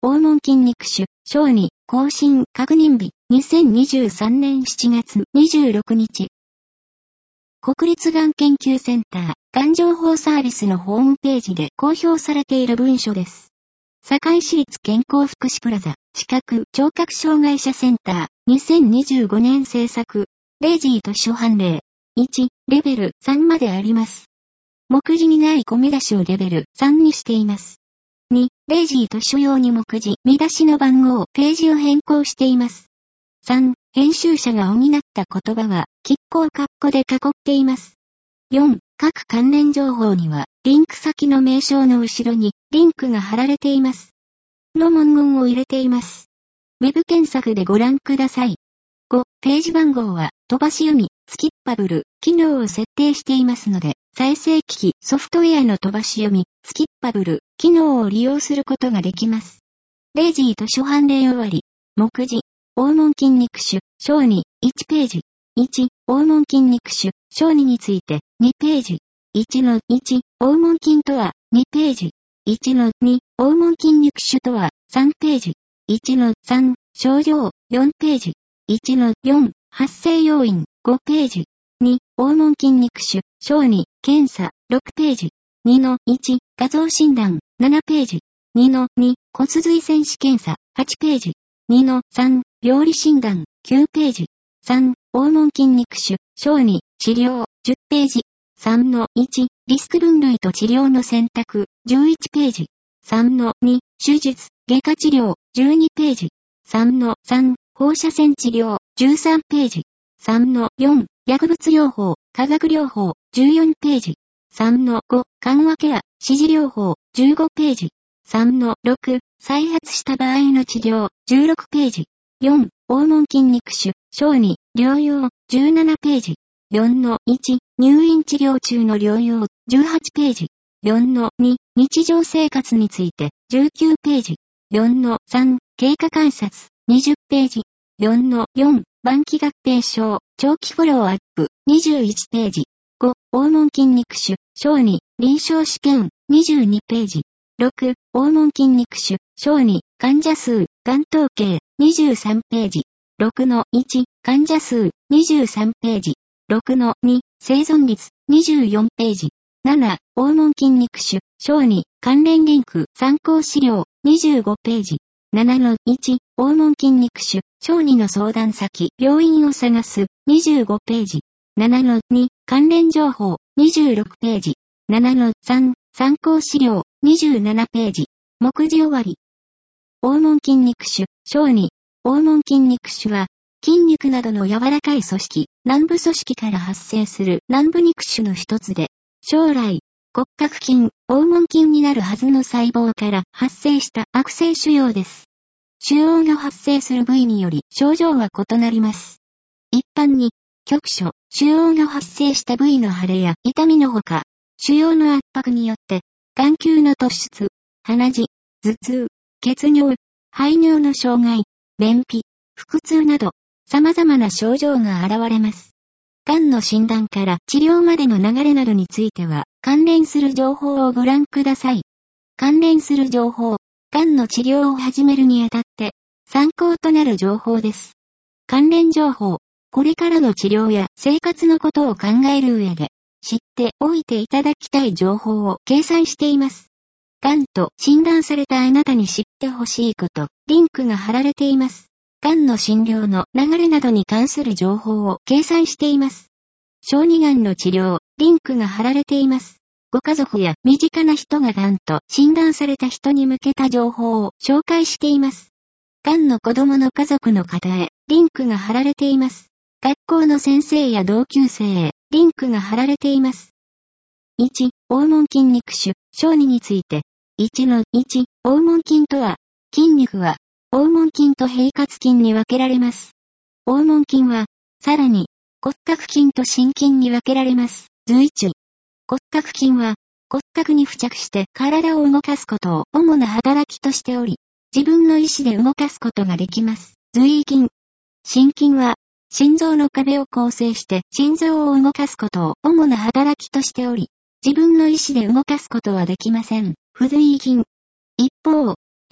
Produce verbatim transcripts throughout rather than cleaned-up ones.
黄門筋肉腫、小児、更新、確認日、にせんにじゅうさんねんしちがつにじゅうろくにち。国立がん研究センター、がん情報サービスのホームページで公表されている文書です。堺市立健康福祉プラザ、視覚、聴覚障害者センター、にせんにじゅうごねん制作、レイジー図書判例。いち、レベルさんまであります。目次にない小見出しをレベルさんにしています。に、レイジー図書用に目次、見出しの番号、ページを変更しています。さん、編集者が補った言葉は、拮抗括弧で囲っています。よん、各関連情報には、リンク先の名称の後ろに、リンクが貼られています。の文言を入れています。ウェブ検索でご覧ください。ご、ページ番号は、飛ばし読み、スキッパブル、機能を設定していますので、再生機器、ソフトウェアの飛ばし読み、スキッパブル、機能を利用することができます。レイジー図書判例終わり。目次、黄門筋肉腫、小児、いちページ。いち、黄門筋肉腫、小児について、にページ。いちのいち、黄門筋とは、にページ。いちのに、黄門筋肉腫とは、さんページ。いちのさん、症状、よんページ。いちのよん、発生要因、ごページ。に、黄門筋肉腫、小児、検査、ろくページ。にのいち、画像診断、ななページ。にのに、骨髄線子検査、はちページ。にのさん、病理診断、きゅうページ。さん、黄門筋肉腫、小児、治療、じゅっページ。さんのいち、リスク分類と治療の選択、じゅういちページ。さんのに、手術、外科治療、じゅうにページ。さんのさん、放射線治療、じゅうさんページ。さんのよん、薬物療法、化学療法、じゅうよんページ。さんのご、緩和ケア、指示療法、じゅうごページ。さんのろく、再発した場合の治療、じゅうろくページ。よん、黄門筋肉腫、小児、療養、じゅうななページ。よんのいち、入院治療中の療養、じゅうはちページ。よんのに、日常生活について、じゅうきゅうページ。よんのさん、経過観察、にじゅっページ。よんのよん、晩期合併症、長期フォローアップ、にじゅういちページ。ご、黄門筋肉腫、小児、臨床試験、にじゅうにページ。ろく、黄門筋肉腫、小児、患者数、がん統計、にじゅうさんページ。ろくのいち、患者数、にじゅうさんページ。ろくのに、生存率、にじゅうよんページ。なな、黄門筋肉腫、小児、関連リンク、参考資料、にじゅうごページ。ななのいち、黄門筋肉腫、小児の相談先、病院を探す、にじゅうごページ。ななのに、関連情報、にじゅうろくページ。ななのさん、参考資料、にじゅうななページ。目次終わり。黄門筋肉腫、小児。黄門筋肉腫は、筋肉などの柔らかい組織、軟部組織から発生する軟部肉腫の一つで、将来、骨格筋、黄門筋になるはずの細胞から発生した悪性腫瘍です。腫瘍が発生する部位により症状は異なります。一般に、局所、腫瘍が発生した部位の腫れや痛みのほか、腫瘍の圧迫によって、眼球の突出、鼻血、頭痛、血尿、排尿の障害、便秘、腹痛など、様々な症状が現れます。がんの診断から治療までの流れなどについては、関連する情報をご覧ください。関連する情報、がんの治療を始めるにあたって、参考となる情報です。関連情報、これからの治療や生活のことを考える上で、知っておいていただきたい情報を掲載しています。がんと診断されたあなたに知ってほしいこと、リンクが貼られています。がんの診療の流れなどに関する情報を掲載しています。小児がんの治療、リンクが貼られています。ご家族や身近な人ががんと診断された人に向けた情報を紹介しています。がんの子供の家族の方へ、リンクが貼られています。学校の先生や同級生へ、リンクが貼られています。いち、黄門筋肉腫、小児について。いちのいち、黄門筋とは、筋肉は、黄門筋と平滑筋に分けられます。黄門筋は、さらに、骨格筋と心筋に分けられます。随中。骨格筋は、骨格に付着して体を動かすことを主な働きとしており、自分の意思で動かすことができます。随筋。心筋は、心臓の壁を構成して心臓を動かすことを主な働きとしており、自分の意思で動かすことはできません。不随筋。一方、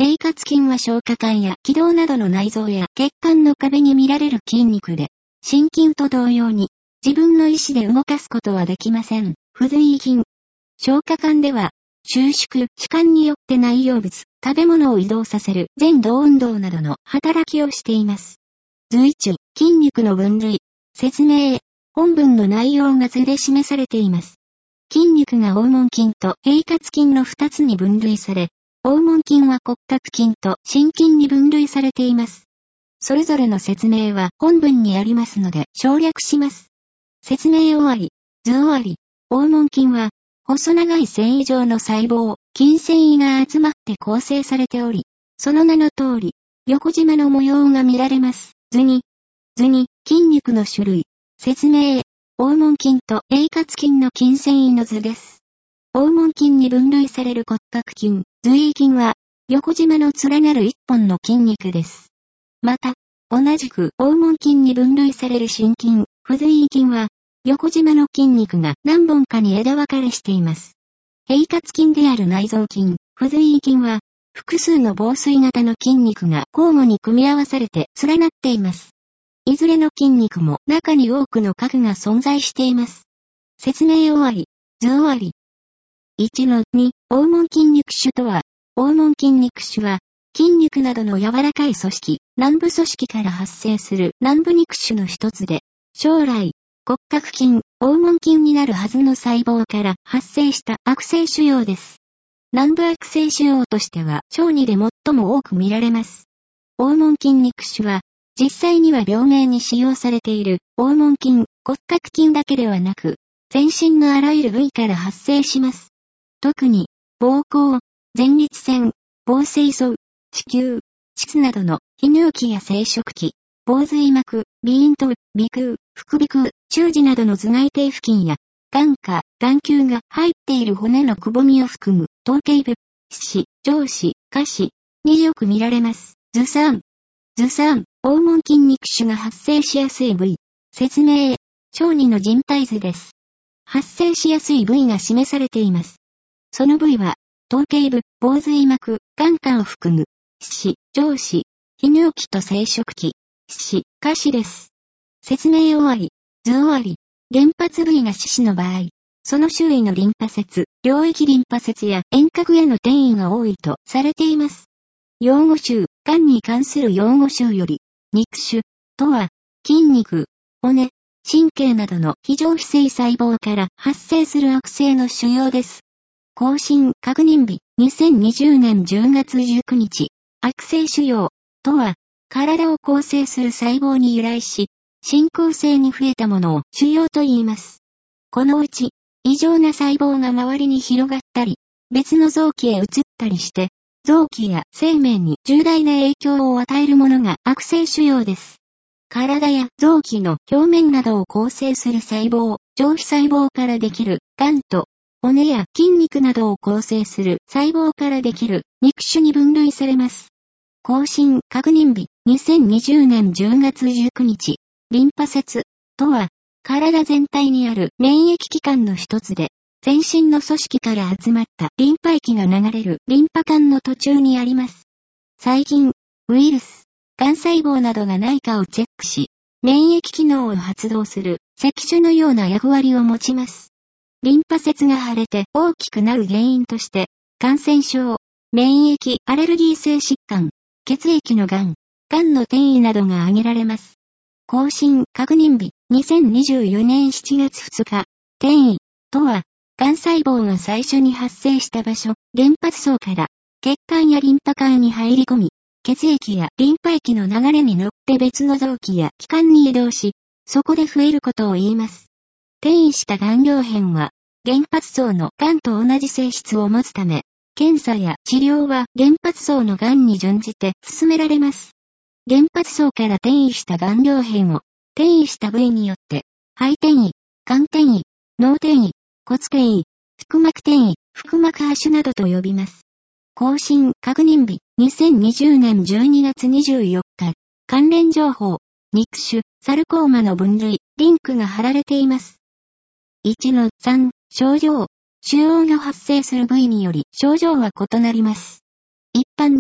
平滑筋は消化管や気道などの内臓や血管の壁に見られる筋肉で、心筋と同様に自分の意思で動かすことはできません。不随意筋。消化管では、収縮、弛緩によって内容物、食べ物を移動させる前動運動などの働きをしています。随中、筋肉の分類、説明、本文の内容が図で示されています。筋肉が横紋筋と平滑筋のふたつに分類され、横紋筋は骨格筋と心筋に分類されています。それぞれの説明は本文にありますので省略します。説明終わり、図終わり、横紋筋は、細長い繊維状の細胞、筋繊維が集まって構成されており、その名の通り、横縞の模様が見られます。図に、図に、筋肉の種類、説明、横紋筋と平滑筋の筋繊維の図です。横紋筋に分類される骨格筋、随意筋は、横縞の連なる一本の筋肉です。また、同じく横紋筋に分類される心筋、不随意筋は、横縞の筋肉が何本かに枝分かれしています。平滑筋である内臓筋、不随意筋は、複数の紡錘型の筋肉が交互に組み合わされて連なっています。いずれの筋肉も中に多くの核が存在しています。説明終わり、図終わり。いちのに、横紋筋肉腫とは、横紋筋肉腫は、筋肉などの柔らかい組織、軟部組織から発生する軟部肉腫の一つで、将来、骨格筋、横紋筋になるはずの細胞から発生した悪性腫瘍です。軟部悪性腫瘍としては、小児で最も多く見られます。横紋筋肉腫は、実際には病名に使用されている横紋筋、骨格筋だけではなく、全身のあらゆる部位から発生します。特に、膀胱、前立腺、房水層、子宮、膣などの泌尿器や生殖器、房髄膜、鼻咽頭、鼻腔、副鼻腔、中耳などの頭蓋底付近や、眼下、眼球が入っている骨のくぼみを含む、頭頸部、四肢、上肢、下肢によく見られます。図さん。図さん、横紋筋肉腫が発生しやすい部位。説明、小児の人体図です。発生しやすい部位が示されています。その部位は、頭頸部、房髄膜、眼下を含む、四肢、上肢、泌尿器と生殖器、四肢、下肢です。説明終わり、図終わり。原発部位が四肢の場合、その周囲のリンパ節、領域リンパ節や遠隔への転移が多いとされています。用語集、がんに関する用語集より、肉腫とは、筋肉、骨、神経などの非常非生細胞から発生する悪性の腫瘍です。更新確認日、にせんにじゅうねんじゅうがつじゅうくにち。悪性腫瘍とは、体を構成する細胞に由来し、進行性に増えたものを腫瘍と言います。このうち、異常な細胞が周りに広がったり、別の臓器へ移ったりして、臓器や生命に重大な影響を与えるものが悪性腫瘍です。体や臓器の表面などを構成する細胞、上皮細胞からできる癌と、骨や筋肉などを構成する細胞からできる肉腫に分類されます。更新確認日、にせんにじゅうねんじゅうがつじゅうくにち。リンパ節とは、体全体にある免疫器官の一つで、全身の組織から集まったリンパ液が流れるリンパ管の途中にあります。細菌、ウイルス、癌細胞などがないかをチェックし、免疫機能を発動する石種のような役割を持ちます。リンパ節が腫れて大きくなる原因として、感染症、免疫アレルギー性疾患、血液の癌、癌の転移などが挙げられます。更新確認日、にせんにじゅうよねんしちがつふつか。転移とは、癌細胞が最初に発生した場所、原発層から血管やリンパ管に入り込み、血液やリンパ液の流れに乗って別の臓器や器官に移動し、そこで増えることを言います。転移した癌病変は、原発層の癌と同じ性質を持つため、検査や治療は原発層の癌に準じて進められます。原発層から転移した癌病変を、転移した部位によって、肺転移、肝転移、脳転移、骨転移、腹膜転移、腹膜播種などと呼びます。更新確認日、にせんにじゅうねんじゅうにがつにじゅうよっか。関連情報、肉腫、サルコーマの分類、リンクが貼られています。いちのさん、症状。腫瘍が発生する部位により症状は異なります。一般に、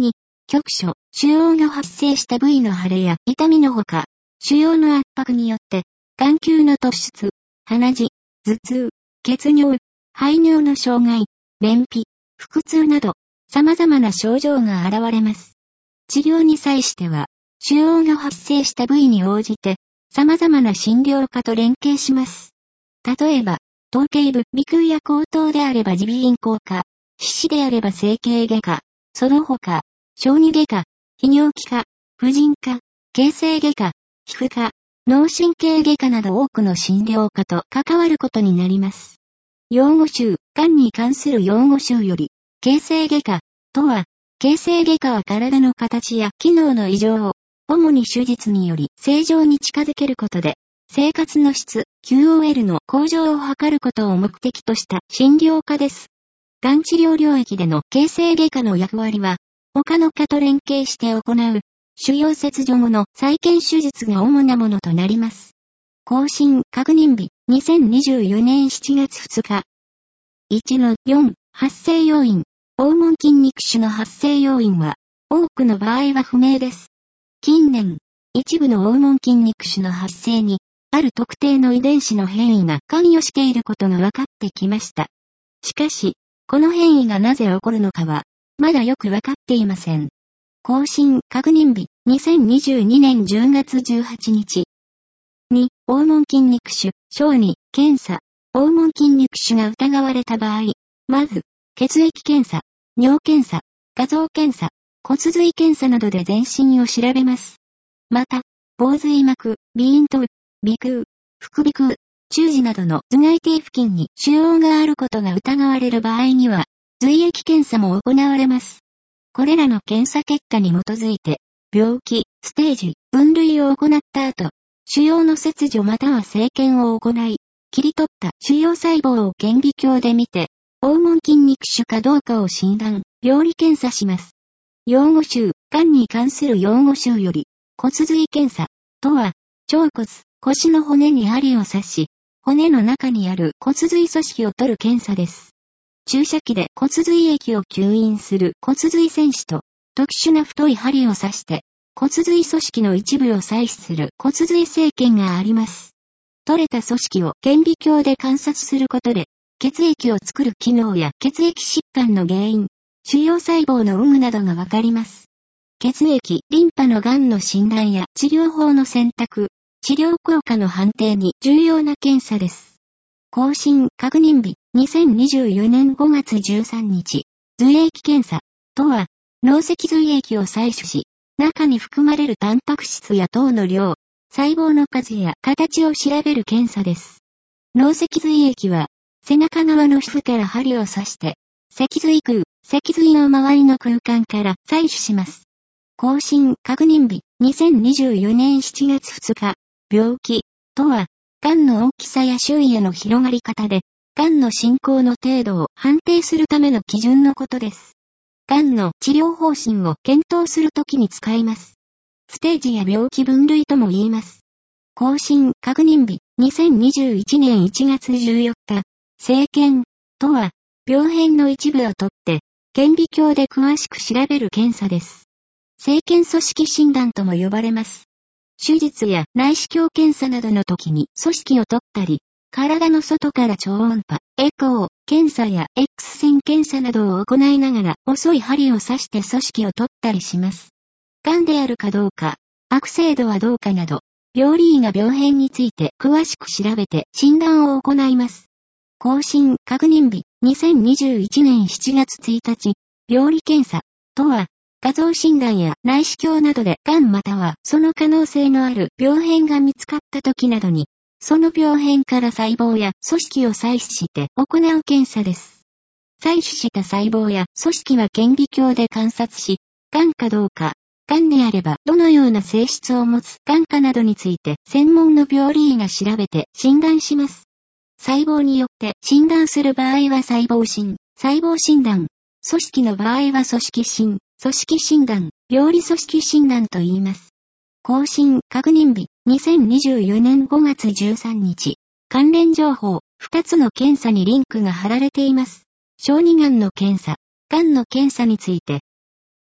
局所、腫瘍が発生した部位の腫れや痛みのほか、腫瘍の圧迫によって、眼球の突出、鼻血、頭痛、血尿、排尿の障害、便秘、腹痛など、様々な症状が現れます。治療に際しては、腫瘍が発生した部位に応じて、様々な診療科と連携します。例えば、頭頸部、鼻腔や後頭であれば耳鼻咽喉科、皮脂であれば整形外科、その他、小児外科、泌尿器科、婦人科、形成外科、皮膚科、脳神経外科など多くの診療科と関わることになります。用語集、がんに関する用語集より、形成外科とは、形成外科は体の形や機能の異常を、主に手術により正常に近づけることで、生活の質、キューオーエル の向上を図ることを目的とした診療科です。がん治療領域での形成外科の役割は、他の科と連携して行う、腫瘍切除後の再建手術が主なものとなります。更新確認日、にせんにじゅうよねんしちがつふつか。いちのよん、発生要因。黄門筋肉腫の発生要因は、多くの場合は不明です。近年、一部の黄門筋肉腫の発生に、ある特定の遺伝子の変異が関与していることが分かってきました。しかし、この変異がなぜ起こるのかは、まだよく分かっていません。更新確認日、にせんにじゅうにねんじゅうがつじゅうはちにち。に、黄門筋肉腫、小児、検査。黄門筋肉腫が疑われた場合、まず、血液検査、尿検査、画像検査、骨髄検査などで全身を調べます。また、房髄膜、鼻咽頭、鼻腔、副鼻腔、中耳などの頭蓋底付近に腫瘍があることが疑われる場合には、髄液検査も行われます。これらの検査結果に基づいて、病気、ステージ、分類を行った後、腫瘍の切除または生検を行い、切り取った腫瘍細胞を顕微鏡で見て、黄門筋肉腫かどうかを診断、病理検査します。用語集、がんに関する用語集より、骨髄検査とは、腸骨、腰の骨に針を刺し、骨の中にある骨髄組織を取る検査です。注射器で骨髄液を吸引する骨髄線子と、特殊な太い針を刺して、骨髄組織の一部を採取する骨髄生検があります。取れた組織を顕微鏡で観察することで、血液を作る機能や血液疾患の原因、腫瘍細胞の有無などがわかります。血液、リンパのがんの診断や治療法の選択、治療効果の判定に重要な検査です。更新確認日、にせんにじゅうよねんごがつじゅうさんにち。髄液検査とは、脳脊髄液を採取し、中に含まれるタンパク質や糖の量、細胞の数や形を調べる検査です。脳脊髄液は、背中側の皮膚から針を刺して、脊髄空、脊髄の周りの空間から採取します。更新確認日、にせんにじゅうよねんしちがつふつか。病気とは、がんの大きさや周囲への広がり方で、がんの進行の程度を判定するための基準のことです。がんの治療方針を検討するときに使います。ステージや病気分類とも言います。更新確認日、にせんにじゅういちねんいちがつじゅうよっか。生検とは、病変の一部を取って、顕微鏡で詳しく調べる検査です。生検組織診断とも呼ばれます。手術や内視鏡検査などの時に組織を取ったり、体の外から超音波、エコー、検査や X 線検査などを行いながら細い針を刺して組織を取ったりします。がんであるかどうか、悪性度はどうかなど、病理医が病変について詳しく調べて診断を行います。更新確認日、にせんにじゅういちねんしちがつついたち。病理検査とは、画像診断や内視鏡などでがんまたはその可能性のある病変が見つかった時などに、その病変から細胞や組織を採取して行う検査です。採取した細胞や組織は顕微鏡で観察し、がんかどうか、がんであればどのような性質を持つがんかなどについて専門の病理医が調べて診断します。細胞によって診断する場合は細胞診、細胞診断、組織の場合は組織診、組織診断、病理組織診断と言います。更新確認日、にせんにじゅうよねんごがつじゅうさんにち。関連情報、ふたつの検査にリンクが貼られています。小児がんの検査、がんの検査について。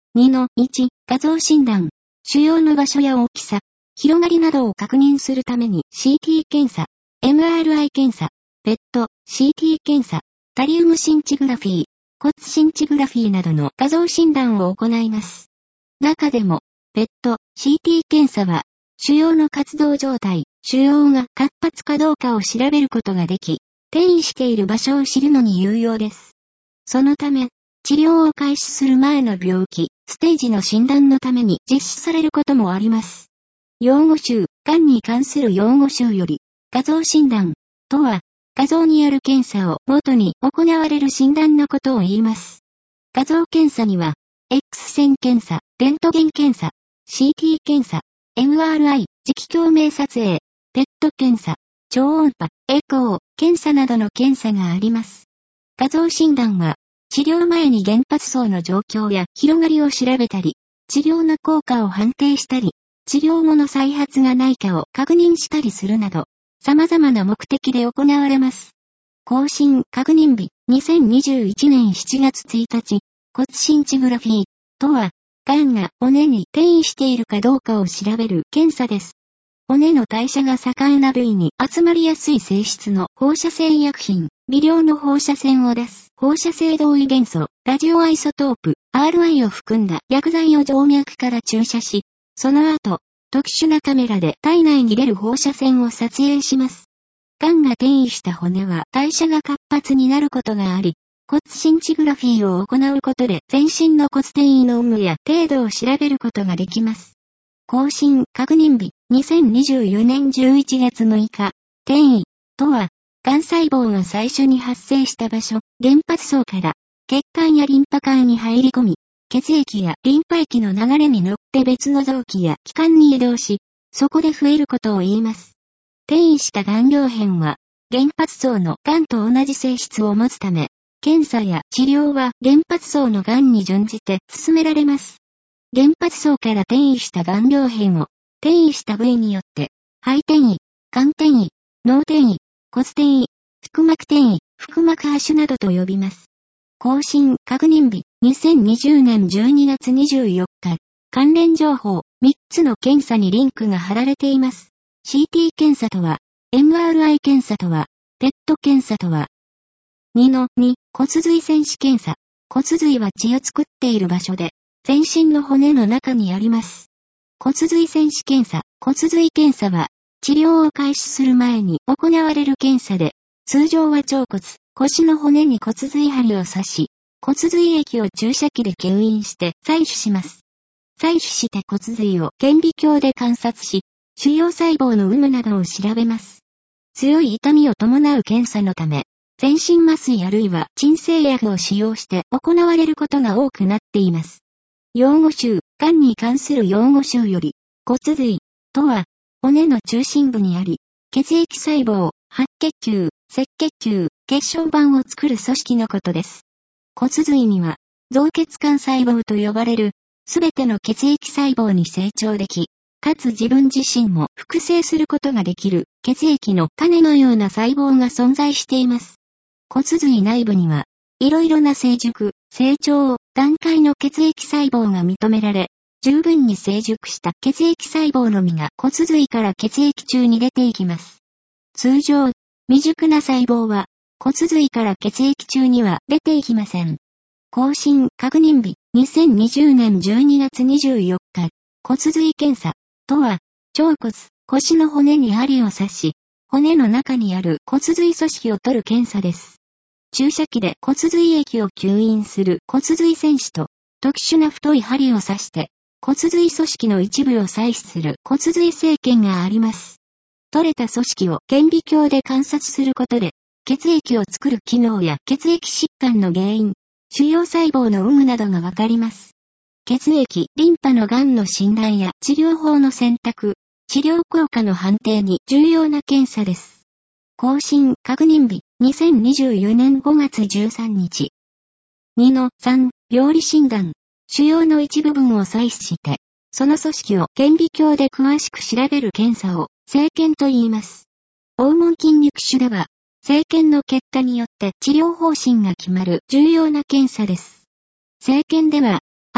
にのいち、画像診断。腫瘍の場所や大きさ、広がりなどを確認するために シーティー 検査、エムアールアイ 検査、ペット、シーティー 検査、タリウムシンチグラフィー、骨シンチグラフィーなどの画像診断を行います。中でも、ペット、シーティー 検査は、腫瘍の活動状態、腫瘍が活発かどうかを調べることができ、転移している場所を知るのに有用です。そのため、治療を開始する前の病気、ステージの診断のために実施されることもあります。用語集、がんに関する用語集より、画像診断とは、画像による検査を元に行われる診断のことを言います。画像検査には、X 線検査、レントゲン検査、シーティー 検査、エムアールアイ、磁気共鳴撮影、ペット検査、超音波、エコー、検査などの検査があります。画像診断は、治療前に原発層の状況や広がりを調べたり、治療の効果を判定したり、治療後の再発がないかを確認したりするなど、様々な目的で行われます。更新確認日、にせんにじゅういちねんしちがつついたち、骨シンチグラフィーとは、がんが骨に転移しているかどうかを調べる検査です。骨の代謝が盛んな部位に集まりやすい性質の放射性医薬品、微量の放射線を出す放射性同位元素、ラジオアイソトープ、アールアイ を含んだ薬剤を静脈から注射し、その後、特殊なカメラで体内に出る放射線を撮影します。がんが転移した骨は代謝が活発になることがあり、骨シンチグラフィーを行うことで全身の骨転移の有無や程度を調べることができます。更新確認日、にせんにじゅうよねんじゅういちがつむいか、転移とは、がん細胞が最初に発生した場所、原発層から血管やリンパ管に入り込み、血液やリンパ液の流れに乗って別の臓器や器官に移動し、そこで増えることを言います。転移したがん病変は、原発層のがんと同じ性質を持つため、検査や治療は原発層のがんに準じて進められます。原発層から転移したがん病変を、転移した部位によって、肺転移、肝転移、脳転移、骨転移、腹膜転移、腹膜播種などと呼びます。更新確認日、にせんにじゅうねんじゅうにがつにじゅうよっか。関連情報、みっつの検査にリンクが貼られています。シーティー 検査とは、エムアールアイ 検査とは、ペット検査とは。にのに、骨髄線子検査。骨髄は血を作っている場所で、全身の骨の中にあります。骨髄線子検査、骨髄検査は、治療を開始する前に行われる検査で、通常は腸骨、腰の骨に骨髄針を刺し、骨髄液を注射器で吸引して採取します。採取して骨髄を顕微鏡で観察し、腫瘍細胞の有無などを調べます。強い痛みを伴う検査のため、全身麻酔あるいは鎮静薬を使用して行われることが多くなっています。用語集、がんに関する用語集より、骨髄とは、骨の中心部にあり、血液細胞、白血球、赤血球、血小板を作る組織のことです。骨髄には、造血管細胞と呼ばれる、すべての血液細胞に成長でき、かつ自分自身も複製することができる血液の種のような細胞が存在しています。骨髄内部には、いろいろな成熟、成長、段階の血液細胞が認められ、十分に成熟した血液細胞のみが骨髄から血液中に出ていきます。通常、未熟な細胞は骨髄から血液中には出ていきません。更新確認日、にせんにじゅうねんじゅうにがつにじゅうよっか。骨髄検査とは、腸骨、腰の骨に針を刺し、骨の中にある骨髄組織を取る検査です。注射器で骨髄液を吸引する骨髄線子と、特殊な太い針を刺して、骨髄組織の一部を採取する骨髄生検があります。取れた組織を顕微鏡で観察することで、血液を作る機能や血液疾患の原因、腫瘍細胞の有無などがわかります。血液、リンパのがんの診断や治療法の選択、治療効果の判定に重要な検査です。更新確認日、にせんにじゅうよねんごがつじゅうさんにち。にのさん、病理診断。腫瘍の一部分を採取して、その組織を顕微鏡で詳しく調べる検査を、生検と言います。黄門筋肉腫では、生検の結果によって治療方針が決まる重要な検査です。生検では、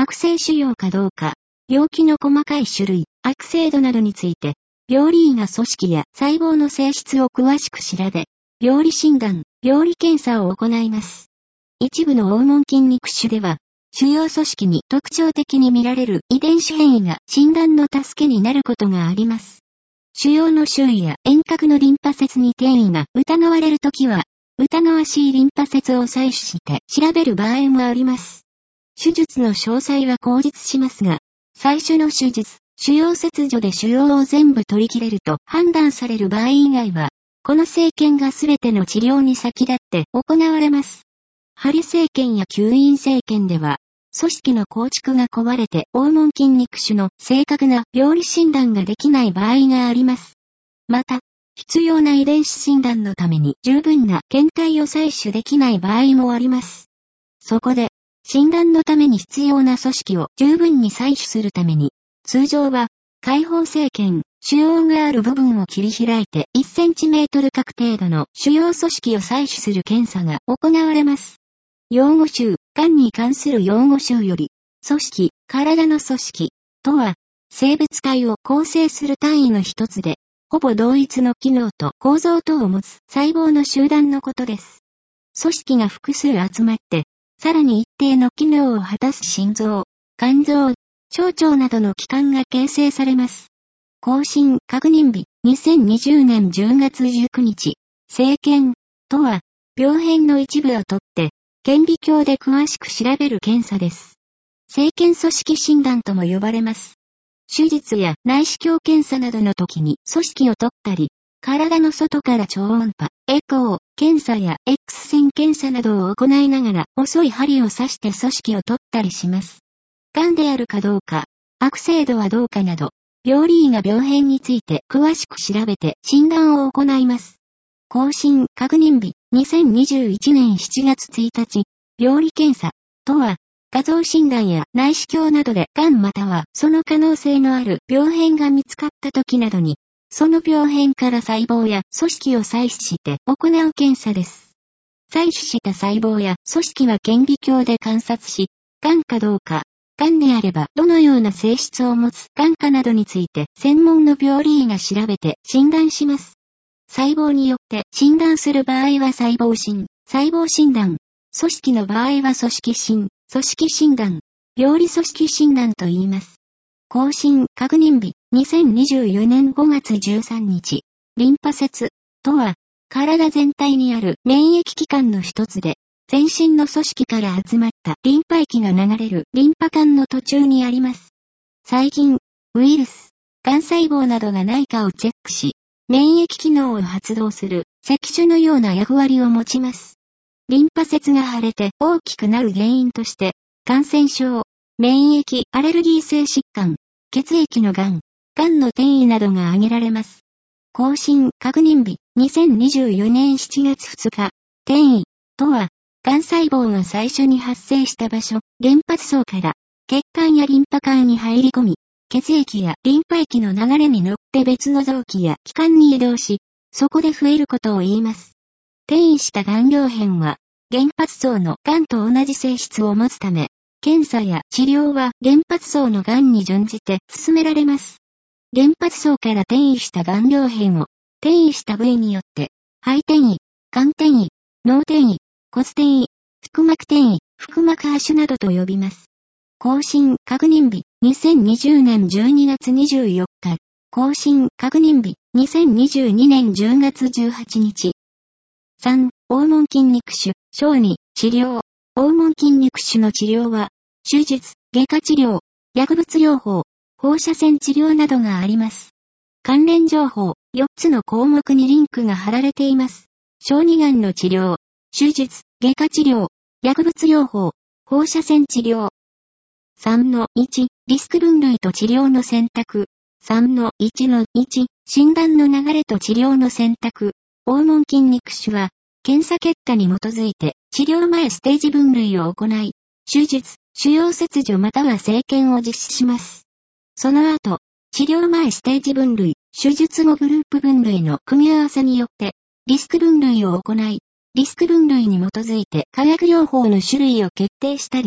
悪性腫瘍かどうか、病気の細かい種類、悪性度などについて、病理医が組織や細胞の性質を詳しく調べ、病理診断、病理検査を行います。一部の黄門筋肉腫では、腫瘍組織に特徴的に見られる遺伝子変異が診断の助けになることがあります。腫瘍の周囲や遠隔のリンパ節に転移が疑われるときは、疑わしいリンパ節を採取して調べる場合もあります。手術の詳細は後日しますが、最初の手術、腫瘍切除で腫瘍を全部取り切れると判断される場合以外は、この生検がすべての治療に先立って行われます。針生検や吸引生検では、組織の構築が壊れて黄門筋肉腫の正確な病理診断ができない場合があります。また、必要な遺伝子診断のために十分な検体を採取できない場合もあります。そこで、診断のために必要な組織を十分に採取するために、通常は、開放生検、腫瘍がある部分を切り開いていちセンチメートル角程度の腫瘍組織を採取する検査が行われます。用語集、がんに関する用語集より、組織、体の組織とは、生物体を構成する単位の一つで、ほぼ同一の機能と構造等を持つ細胞の集団のことです。組織が複数集まって、さらに一定の機能を果たす心臓、肝臓、腸々などの器官が形成されます。更新確認日、にせんにじゅうねんじゅうがつじゅうくにち、生検とは、病変の一部を取って、顕微鏡で詳しく調べる検査です。生検組織診断とも呼ばれます。手術や内視鏡検査などの時に組織を取ったり、体の外から超音波、エコー、検査や X 線検査などを行いながら細い針を刺して組織を取ったりします。癌であるかどうか、悪性度はどうかなど、病理医が病変について詳しく調べて診断を行います。更新確認日、にせんにじゅういちねんしちがつついたち、病理検査とは、画像診断や内視鏡などで癌またはその可能性のある病変が見つかった時などに、その病変から細胞や組織を採取して行う検査です。採取した細胞や組織は顕微鏡で観察し、癌かどうか、癌であればどのような性質を持つ癌かなどについて専門の病理医が調べて診断します。細胞によって診断する場合は細胞診、細胞診断、組織の場合は組織診、組織診断、病理組織診断と言います。更新確認日、にせんにじゅうよねんごがつじゅうさんにち、リンパ節とは、体全体にある免疫器官の一つで、全身の組織から集まったリンパ液が流れるリンパ管の途中にあります。細菌、ウイルス、癌細胞などがないかをチェックし、免疫機能を発動する石種のような役割を持ちます。リンパ節が腫れて大きくなる原因として、感染症、免疫アレルギー性疾患、血液の癌、癌の転移などが挙げられます。更新確認日、にせんにじゅうよねんしちがつふつか、転移とは、癌細胞が最初に発生した場所、原発層から血管やリンパ管に入り込み、血液やリンパ液の流れに乗って別の臓器や器官に移動し、そこで増えることを言います。転移した癌病変は、原発層の癌と同じ性質を持つため、検査や治療は原発層の癌に準じて進められます。原発層から転移した癌病変を、転移した部位によって、肺転移、肝転移、脳転移、骨転移、腹膜転移、腹膜播種などと呼びます。更新確認日、にせんにじゅうねんじゅうにがつにじゅうよっか。更新確認日、にせんにじゅうにねんじゅうがつじゅうはちにち。さん、黄門筋肉腫、小児、治療。黄門筋肉腫の治療は、手術、外科治療、薬物療法、放射線治療などがあります。関連情報、よっつの項目にリンクが貼られています。小児がんの治療、手術、外科治療、薬物療法、放射線治療。さんのいち、リスク分類と治療の選択。さんのいちのいち、診断の流れと治療の選択。黄門筋肉腫は、検査結果に基づいて治療前ステージ分類を行い、手術、腫瘍切除または生検を実施します。その後、治療前ステージ分類、手術後グループ分類の組み合わせによって、リスク分類を行い、リスク分類に基づいて化学療法の種類を決定したり、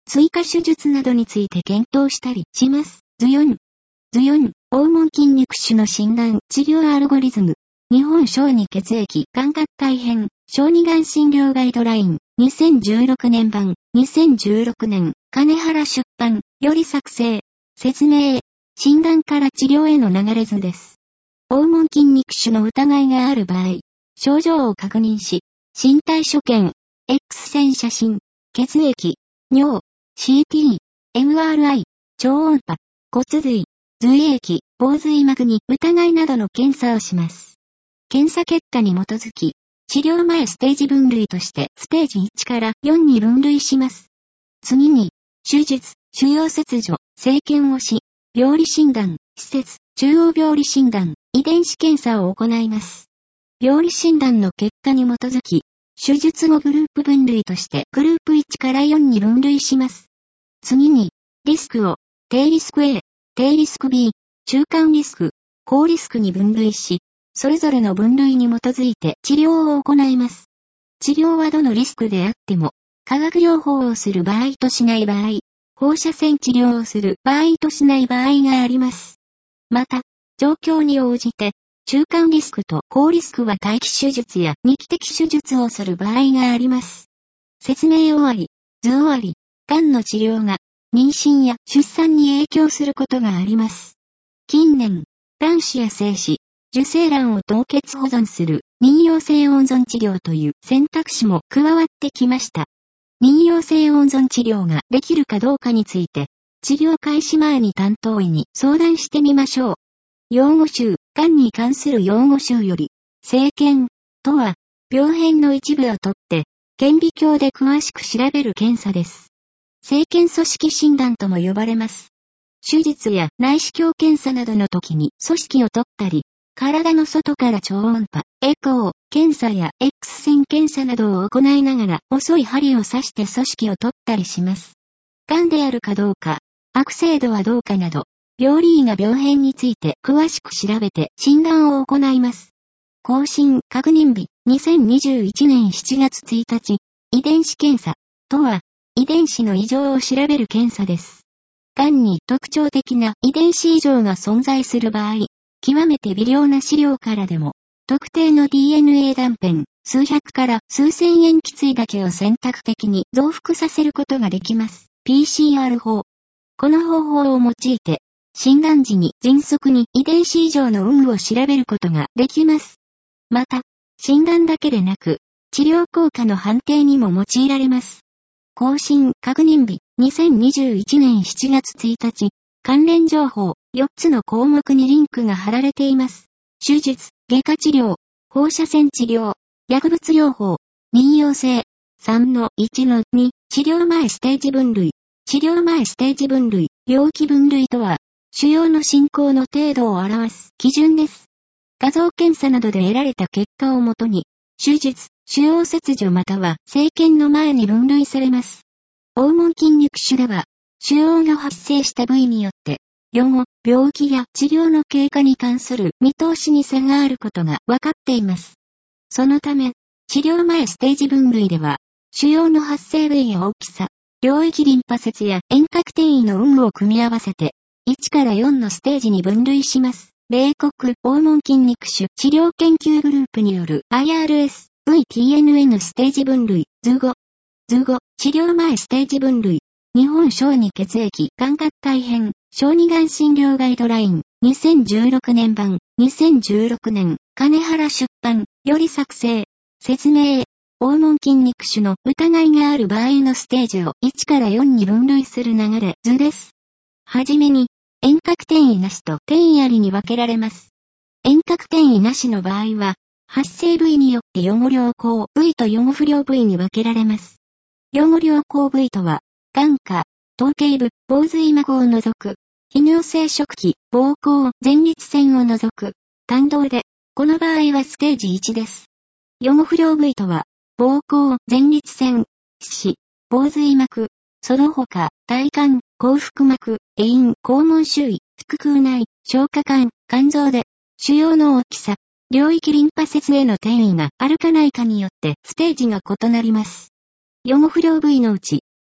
追加手術などについて検討したりします。図よん。図よん、黄門筋肉腫の診断、治療アルゴリズム。日本小児血液管合体編、小児がん診療ガイドライン、にせんじゅうろくねん版、にせんじゅうろくねん、金原出版、より作成。説明。診断から治療への流れ図です。黄門筋肉腫の疑いがある場合、症状を確認し、身体所見、X 線写真、血液、尿、シーティー、エムアールアイ、超音波、骨髄、髄液、房髄膜に疑いなどの検査をします。検査結果に基づき、治療前ステージ分類としてステージいちからよんに分類します。次に、手術、腫瘍切除、生検をし、病理診断、施設、中央病理診断、遺伝子検査を行います。病理診断の結果に基づき、手術後グループ分類としてグループいちからよんに分類します。次に、リスクを、低リスク A、低リスク B、中間リスク、高リスクに分類し、それぞれの分類に基づいて治療を行います。治療はどのリスクであっても、化学療法をする場合としない場合、放射線治療をする場合としない場合があります。また、状況に応じて、中間リスクと高リスクは待機手術や二期的手術をする場合があります。説明終わり、図終わり、がんの治療が妊娠や出産に影響することがあります。近年、卵子や精子、受精卵を凍結保存する妊用性温存治療という選択肢も加わってきました。妊用性温存治療ができるかどうかについて、治療開始前に担当医に相談してみましょう。用語集、がんに関する用語集より、生検とは、病変の一部をとって、顕微鏡で詳しく調べる検査です。生検組織診断とも呼ばれます。手術や内視鏡検査などの時に組織を取ったり、体の外から超音波、エコー、検査や X 線検査などを行いながら細い針を刺して組織を取ったりします。がんであるかどうか、悪性度はどうかなど、病理医が病変について詳しく調べて診断を行います。更新確認日、にせんにじゅういちねんしちがつついたち、遺伝子検査とは、遺伝子の異常を調べる検査です。がんに特徴的な遺伝子異常が存在する場合、極めて微量な資料からでも、特定の ディーエヌエー 断片、数百から数千塩基対だけを選択的に増幅させることができます。ピーシーアール 法。この方法を用いて、診断時に迅速に遺伝子異常の有無を調べることができます。また、診断だけでなく、治療効果の判定にも用いられます。更新確認日、にせんにじゅういちねんしちがつついたち、関連情報、よっつの項目にリンクが貼られています。手術、外科治療、放射線治療、薬物療法、妊用性、さんのいちのに、治療前ステージ分類。治療前ステージ分類、病気分類とは、腫瘍の進行の程度を表す基準です。画像検査などで得られた結果をもとに、手術、腫瘍切除または生検の前に分類されます。黄門筋肉腫では、腫瘍が発生した部位によって、予後、病気や治療の経過に関する見通しに差があることが分かっています。そのため、治療前ステージ分類では、腫瘍の発生部位や大きさ、領域リンパ節や遠隔転移の有無を組み合わせて、いちからよんのステージに分類します。米国黄門筋肉腫治療研究グループによる アイアールエス、ブイティーエヌエヌ ステージ分類、図ご。図ご、治療前ステージ分類。日本小児血液管合体編、小児がん診療ガイドライン、にせんじゅうろくねん版、にせんじゅうろくねん、金原出版、より作成。説明。黄門筋肉腫の疑いがある場合のステージをいちからよんに分類する流れ図です。はじめに、遠隔転移なしと転移ありに分けられます。遠隔転移なしの場合は、発生部位によって予後良好部位と予後不良部位に分けられます。予後良好部位とは、眼下、頭頸部、房髄膜を除く、泌尿生殖器、膀胱、前立腺を除く、胆道で、この場合はステージいちです。予後不良部位とは、膀胱、前立腺、四肢、房髄膜、その他、体幹、後腹膜、栄陰、肛門周囲、腹腔内、消化管、肝臓で、腫瘍の大きさ、領域リンパ節への転移があるかないかによってステージが異なります。予後不良部位のうち、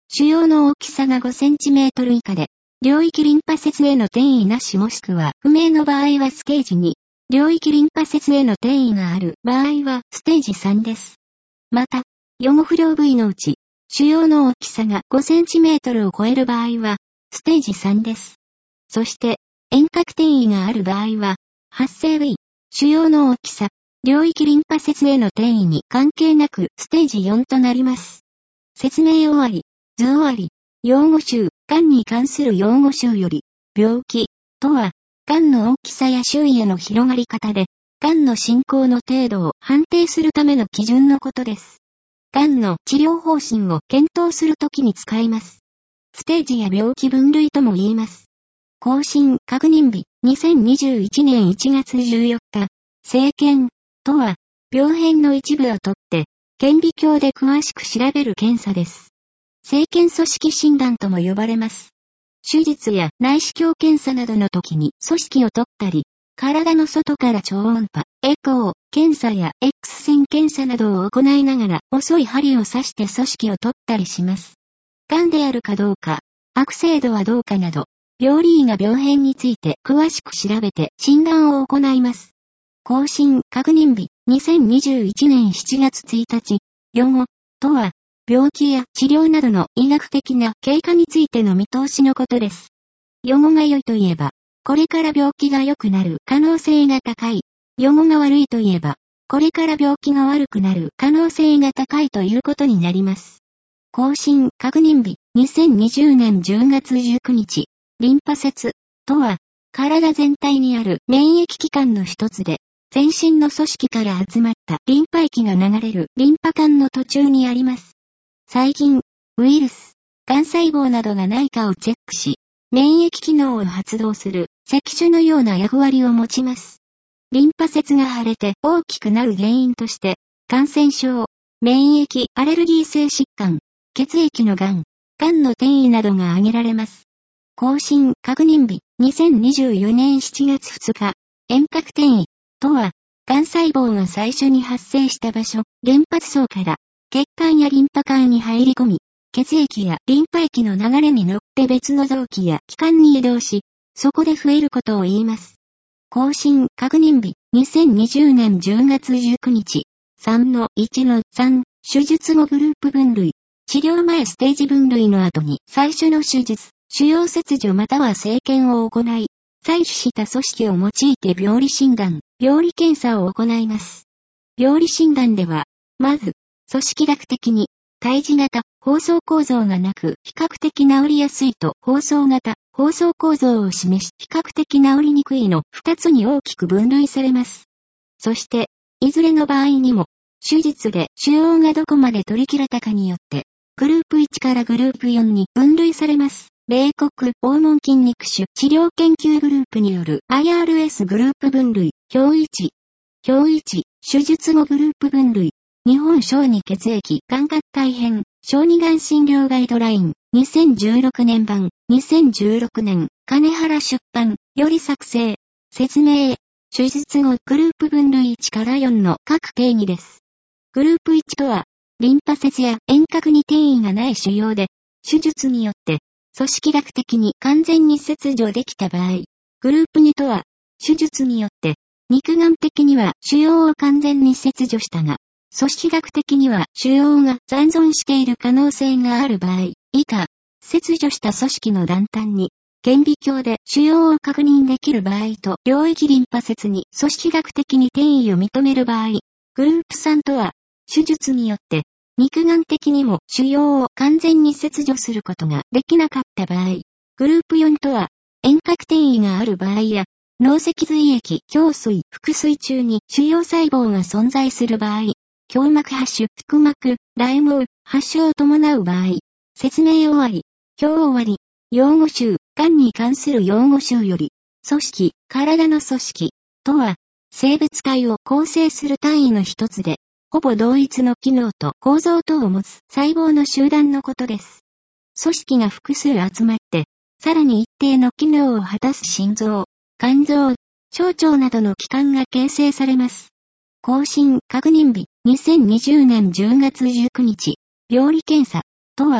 腫瘍の大きさがごセンチメートル以下で、領域リンパ節への転移なしもしくは不明の場合はステージに、領域リンパ節への転移がある場合はステージさんです。また、予後不良部位のうち、腫瘍の大きさがごセンチメートルを超える場合は、ステージさんです。そして、遠隔転移がある場合は、発生部位、腫瘍の大きさ、領域リンパ節への転移に関係なくステージよんとなります。説明終わり、図終わり、用語集、がんに関する用語集より、病気とは、がんの大きさや周囲への広がり方で、がんの進行の程度を判定するための基準のことです。がんの治療方針を検討するときに使います。ステージや病気分類とも言います。更新確認日、にせんにじゅういちねんいちがつじゅうよっか、生検とは、病変の一部をとって、顕微鏡で詳しく調べる検査です。生検組織診断とも呼ばれます。手術や内視鏡検査などの時に組織を取ったり、体の外から超音波、エコー、検査や X 線検査などを行いながら細い針を刺して組織を取ったりします。癌であるかどうか、悪性度はどうかなど、病理医が病変について詳しく調べて診断を行います。更新確認日、にせんにじゅういちねんしちがつついたち、予後とは、病気や治療などの医学的な経過についての見通しのことです。予後が良いといえば、これから病気が良くなる可能性が高い。予後が悪いといえば、これから病気が悪くなる可能性が高いということになります。更新確認日、にせんにじゅうねんじゅうがつじゅうくにち、リンパ節とは、体全体にある免疫器官の一つで、全身の組織から集まったリンパ液が流れるリンパ管の途中にあります。細菌、ウイルス、癌細胞などがないかをチェックし、免疫機能を発動する石種のような役割を持ちます。リンパ節が腫れて大きくなる原因として、感染症、免疫アレルギー性疾患、血液の癌、癌の転移などが挙げられます。更新確認日、にせんにじゅうよねんしちがつふつか、遠隔転移とは、癌細胞が最初に発生した場所、原発層から、血管やリンパ管に入り込み、血液やリンパ液の流れに乗って別の臓器や器官に移動し、そこで増えることを言います。更新確認日、にせんにじゅうねんじゅうがつじゅうくにち、さんのいちのさん、手術後グループ分類、治療前ステージ分類の後に最初の手術、腫瘍切除または生検を行い、採取した組織を用いて病理診断、病理検査を行います。病理診断では、まず、組織学的に、胎児型、包装構造がなく、比較的治りやすいと、包装型、包装構造を示し、比較的治りにくいの二つに大きく分類されます。そして、いずれの場合にも、手術で腫瘍がどこまで取り切れたかによって、グループいちからグループよんに分類されます。米国黄門筋肉腫治療研究グループによる アイアールエス グループ分類、表いち。表いち、手術後グループ分類。日本小児血液癌学会編、小児がん診療ガイドライン、にせんじゅうろくねん版、にせんじゅうろくねん、金原出版、より作成。説明、手術後グループ分類いちからよんの各定義です。グループいちとは、リンパ節や遠隔に転移がない腫瘍で、手術によって、組織学的に完全に切除できた場合、グループにとは、手術によって、肉眼的には腫瘍を完全に切除したが、組織学的には腫瘍が残存している可能性がある場合、以下、切除した組織の断端に、顕微鏡で腫瘍を確認できる場合と、領域リンパ節に組織学的に転移を認める場合、グループさんとは、手術によって、肉眼的にも腫瘍を完全に切除することができなかった場合、グループよんとは、遠隔転移がある場合や、脳脊髄液、胸水、腹水中に腫瘍細胞が存在する場合、胸膜播種、腹膜、大毛、発症を伴う場合、説明終わり、表終わり、用語集、がんに関する用語集より、組織、体の組織、とは、生物体を構成する単位の一つで、ほぼ同一の機能と構造等を持つ細胞の集団のことです。組織が複数集まって、さらに一定の機能を果たす心臓、肝臓、小腸などの器官が形成されます。更新確認日、にせんにじゅうねんじゅうがつじゅうくにち、病理検査とは、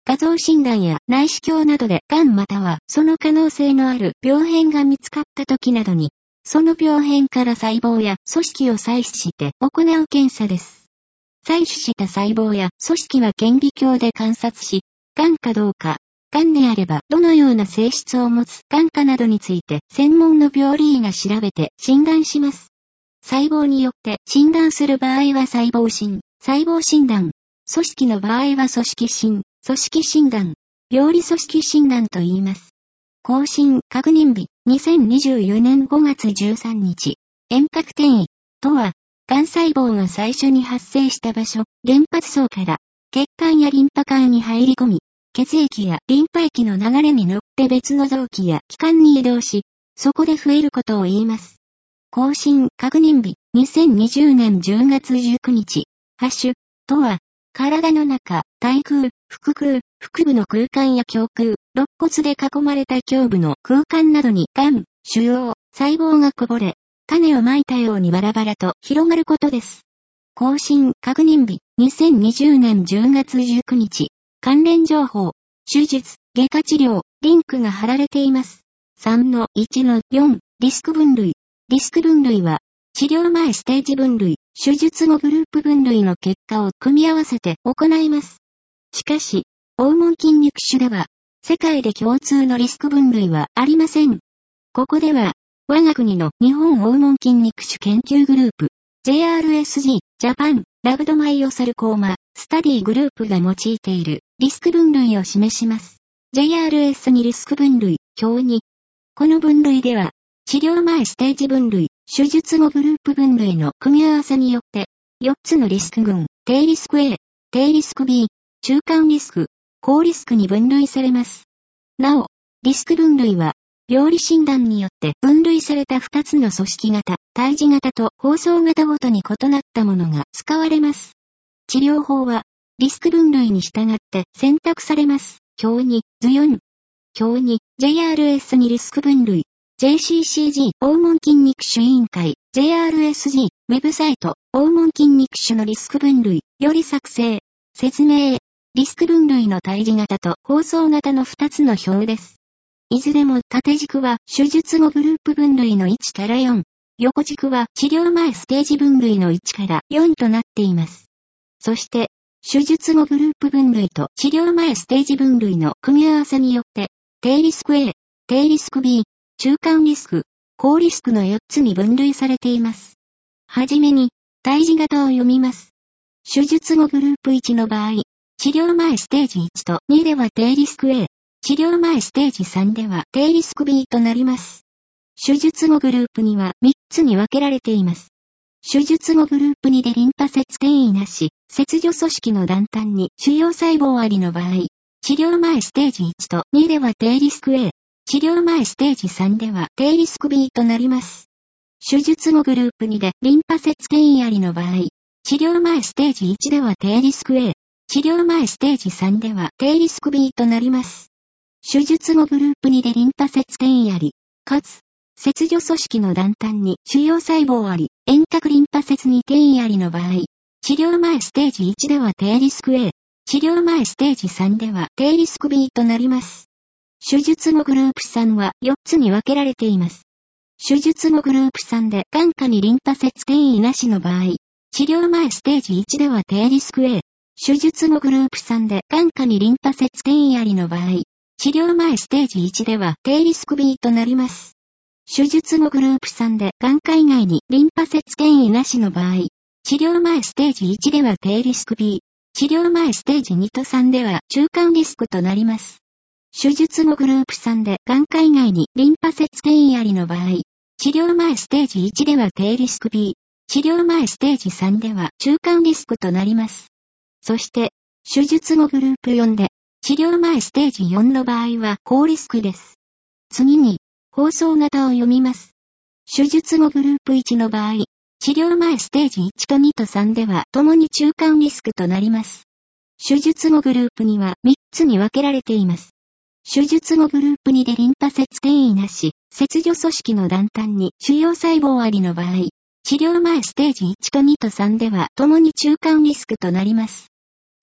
画像診断や内視鏡などで癌またはその可能性のある病変が見つかった時などに、その病変から細胞や組織を採取して行う検査です。採取した細胞や組織は顕微鏡で観察し、癌かどうか、癌であればどのような性質を持つ癌かなどについて専門の病理医が調べて診断します。細胞によって診断する場合は細胞診、細胞診断、組織の場合は組織診、組織診断、病理組織診断と言います。更新確認日、にせんにじゅうよねんごがつじゅうさんにち。遠隔転移とは、癌細胞が最初に発生した場所、原発層から血管やリンパ管に入り込み、血液やリンパ液の流れに乗って別の臓器や器官に移動し、そこで増えることを言います。更新確認日、にせんにじゅうねんじゅうがつじゅうくにち。ハッシュとは、体の中、対空、腹空、腹部の空間や胸腔、肋骨で囲まれた胸部の空間などに癌、腫瘍、細胞がこぼれ、種をまいたようにバラバラと広がることです。更新確認日、にせんにじゅうねんじゅうがつじゅうくにち。関連情報、手術、外科治療、リンクが貼られています。さんのいちのよん、リスク分類。リスク分類は、治療前ステージ分類、手術後グループ分類の結果を組み合わせて行います。しかし、黄門筋肉腫では、世界で共通のリスク分類はありません。ここでは、我が国の日本黄門筋肉腫研究グループ、ジェイアールエスジー、ジャパン、ラブドマイオサルコーマ、スタディグループが用いているリスク分類を示します。ジェイアールエスに リスク分類、表に。この分類では、治療前ステージ分類、手術後グループ分類の組み合わせによって、よっつのリスク群、低リスク A、低リスク B、中間リスク、高リスクに分類されます。なお、リスク分類は、病理診断によって分類されたふたつの組織型、胎児型と包装型ごとに異なったものが使われます。治療法は、リスク分類に従って選択されます。表に、図よん。表に、ジェイアールエスに リスク分類。ジェイシーシージー 黄門筋肉腫委員会 ジェイアールエスジー ウェブサイト黄門筋肉腫のリスク分類より作成説明リスク分類の胎児型と包装型のふたつの表です。いずれも縦軸は手術後グループ分類のいちからよん、横軸は治療前ステージ分類のいちからよんとなっています。そして手術後グループ分類と治療前ステージ分類の組み合わせによって低リスク A、低リスク B、中間リスク、高リスクのよっつに分類されています。はじめに、胎児型を読みます。手術後グループいちの場合、治療前ステージいちとにでは低リスク A、治療前ステージさんでは低リスク B となります。手術後グループにはみっつに分けられています。手術後グループにでリンパ節転移なし、切除組織の断端に腫瘍細胞ありの場合、治療前ステージいちとにでは低リスク A、治療前ステージさんでは低リスク B となります。手術後グループにでリンパ節転移ありの場合、治療前ステージいちでは低リスク A、治療前ステージさんでは低リスク B となります。手術後グループにでリンパ節転移あり、かつ、切除組織の断端に腫瘍細胞あり、遠隔リンパ節に転移ありの場合、治療前ステージいちでは低リスク A、治療前ステージさんでは低リスク B となります。手術後グループさんはよっつに分けられています。手術後グループさんで眼下にリンパ節転移なしの場合、治療前ステージいちでは低リスク A、手術後グループさんで眼下にリンパ節転移ありの場合、治療前ステージいちでは低リスク B となります。手術後グループさんで眼下以外にリンパ節転移なしの場合、治療前ステージいちでは低リスク B、治療前ステージにとさんでは中間リスクとなります。手術後グループさんで眼下以外にリンパ節転移ありの場合、治療前ステージいちでは低リスク B、治療前ステージさんでは中間リスクとなります。そして、手術後グループよんで、治療前ステージよんの場合は高リスクです。次に、包装型を読みます。手術後グループいちの場合、治療前ステージいちとにとさんでは共に中間リスクとなります。手術後グループにはみっつに分けられています。手術後グループにでリンパ節転移なし、切除組織の断端に腫瘍細胞ありの場合、治療前ステージいちとにとさんでは共に中間リスクとなります。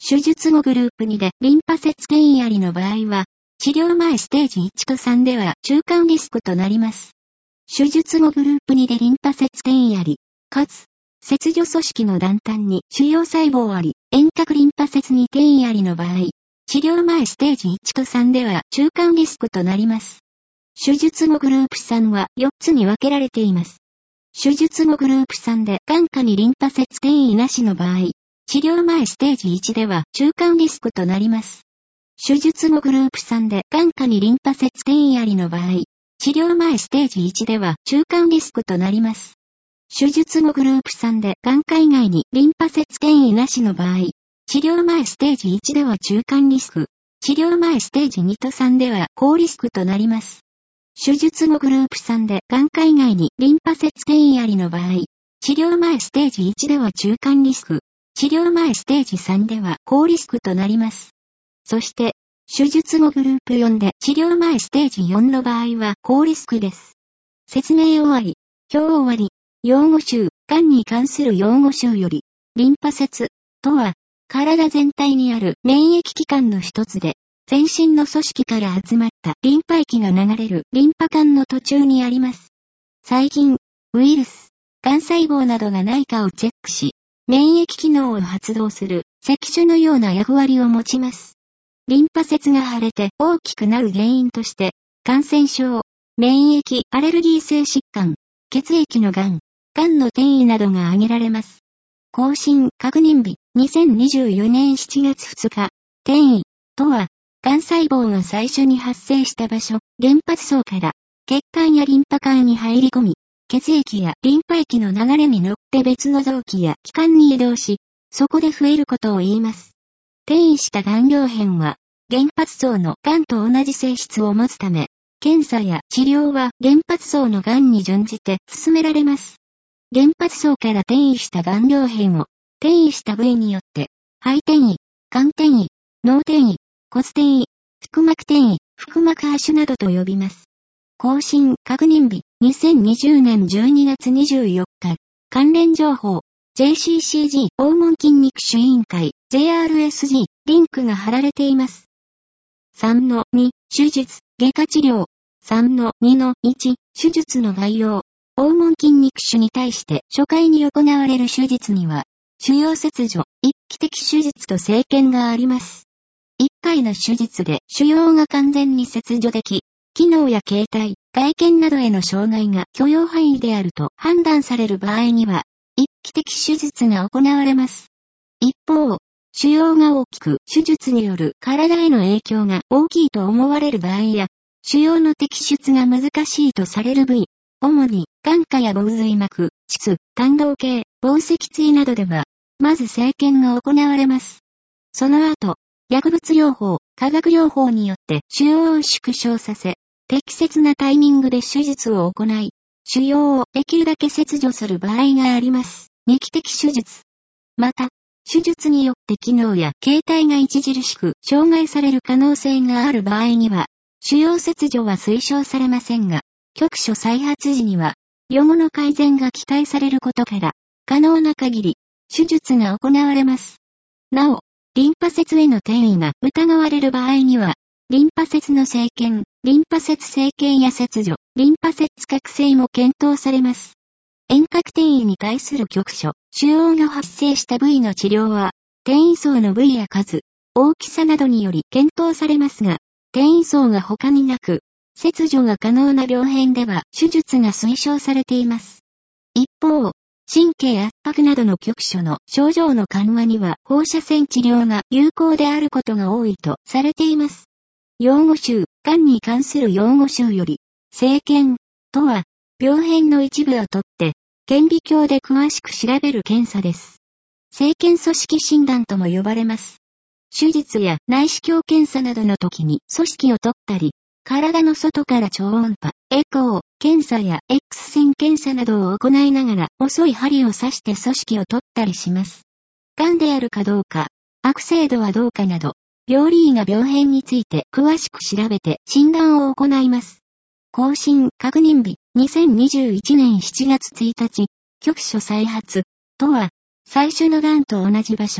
手術後グループにでリンパ節転移ありの場合は、治療前ステージいちとさんでは中間リスクとなります。手術後グループにでリンパ節転移あり、かつ、切除組織の断端に腫瘍細胞あり、遠隔リンパ節に転移ありの場合、治療前ステージいちとさんでは中間リスクとなります。手術後グループさんはよっつに分けられています。手術後グループさんで眼下にリンパ節転移なしの場合、治療前ステージいちでは中間リスクとなります。手術後グループさんで眼下にリンパ節転移ありの場合、治療前ステージいちでは中間リスクとなります。手術後グループさんで眼下以外にリンパ節転移なしの場合、治療前ステージいちでは中間リスク、治療前ステージにとさんでは高リスクとなります。手術後グループさんで眼下以外にリンパ節転移ありの場合、治療前ステージいちでは中間リスク、治療前ステージさんでは高リスクとなります。そして、手術後グループよんで治療前ステージよんの場合は高リスクです。説明終わり。表終わり。用語集、がんに関する用語集より、リンパ節とは、体全体にある免疫器官の一つで、全身の組織から集まったリンパ液が流れるリンパ管の途中にあります。細菌、ウイルス、がん細胞などがないかをチェックし、免疫機能を発動する石種のような役割を持ちます。リンパ節が腫れて大きくなる原因として、感染症、免疫アレルギー性疾患、血液のがん、がんの転移などが挙げられます。更新確認日、にせんにじゅうよねんしちがつふつか、転移とは、がん細胞が最初に発生した場所、原発層から、血管やリンパ管に入り込み、血液やリンパ液の流れに乗って別の臓器や器官に移動し、そこで増えることを言います。転移した癌病変は、原発層の癌と同じ性質を持つため、検査や治療は原発層の癌に準じて進められます。原発層から転移した癌病変を、転移した部位によって、肺転移、肝転移、脳転移、骨転移、腹膜転移、腹膜播種などと呼びます。更新確認日、にせんにじゅうねんじゅうにがつにじゅうよっか、関連情報、ジェーシーシージー 黄門筋肉腫委員会、ジェイアールエスジー、リンクが貼られています。さんのに、手術、外科治療。さんのにのいち、手術の概要。黄門筋肉腫に対して初回に行われる手術には、腫瘍切除、一期的手術と生検があります。いっかいの手術で腫瘍が完全に切除でき、機能や形態、外見などへの障害が許容範囲であると判断される場合には、一期的手術が行われます。一方、腫瘍が大きく手術による体への影響が大きいと思われる場合や、腫瘍の摘出が難しいとされる部位、主に眼下や房髄膜、膣、胆道系、房積椎などでは、まず生検が行われます。その後、薬物療法、化学療法によって腫瘍を縮小させ、適切なタイミングで手術を行い、腫瘍をできるだけ切除する場合があります。二期的手術。また、手術によって機能や形態が著しく障害される可能性がある場合には、腫瘍切除は推奨されませんが、局所再発時には、予後の改善が期待されることから、可能な限り、手術が行われます。なお、リンパ節への転移が疑われる場合には、リンパ節の生検、リンパ節生検や切除、リンパ節覚醒も検討されます。遠隔転移に対する局所、腫瘍が発生した部位の治療は、転移層の部位や数、大きさなどにより検討されますが、転移層が他になく、切除が可能な病変では手術が推奨されています。一方、神経圧迫などの局所の症状の緩和には放射線治療が有効であることが多いとされています。用語集、がんに関する用語集より、生検とは、病変の一部をとって、顕微鏡で詳しく調べる検査です。生検組織診断とも呼ばれます。手術や内視鏡検査などの時に組織を取ったり、体の外から超音波、エコー、検査や X 線検査などを行いながら細い針を刺して組織を取ったりします。癌であるかどうか、悪性度はどうかなど、病理医が病変について詳しく調べて診断を行います。更新確認日、にせんにじゅういちねんしちがつついたち、局所再発とは、最初の癌と同じ場所、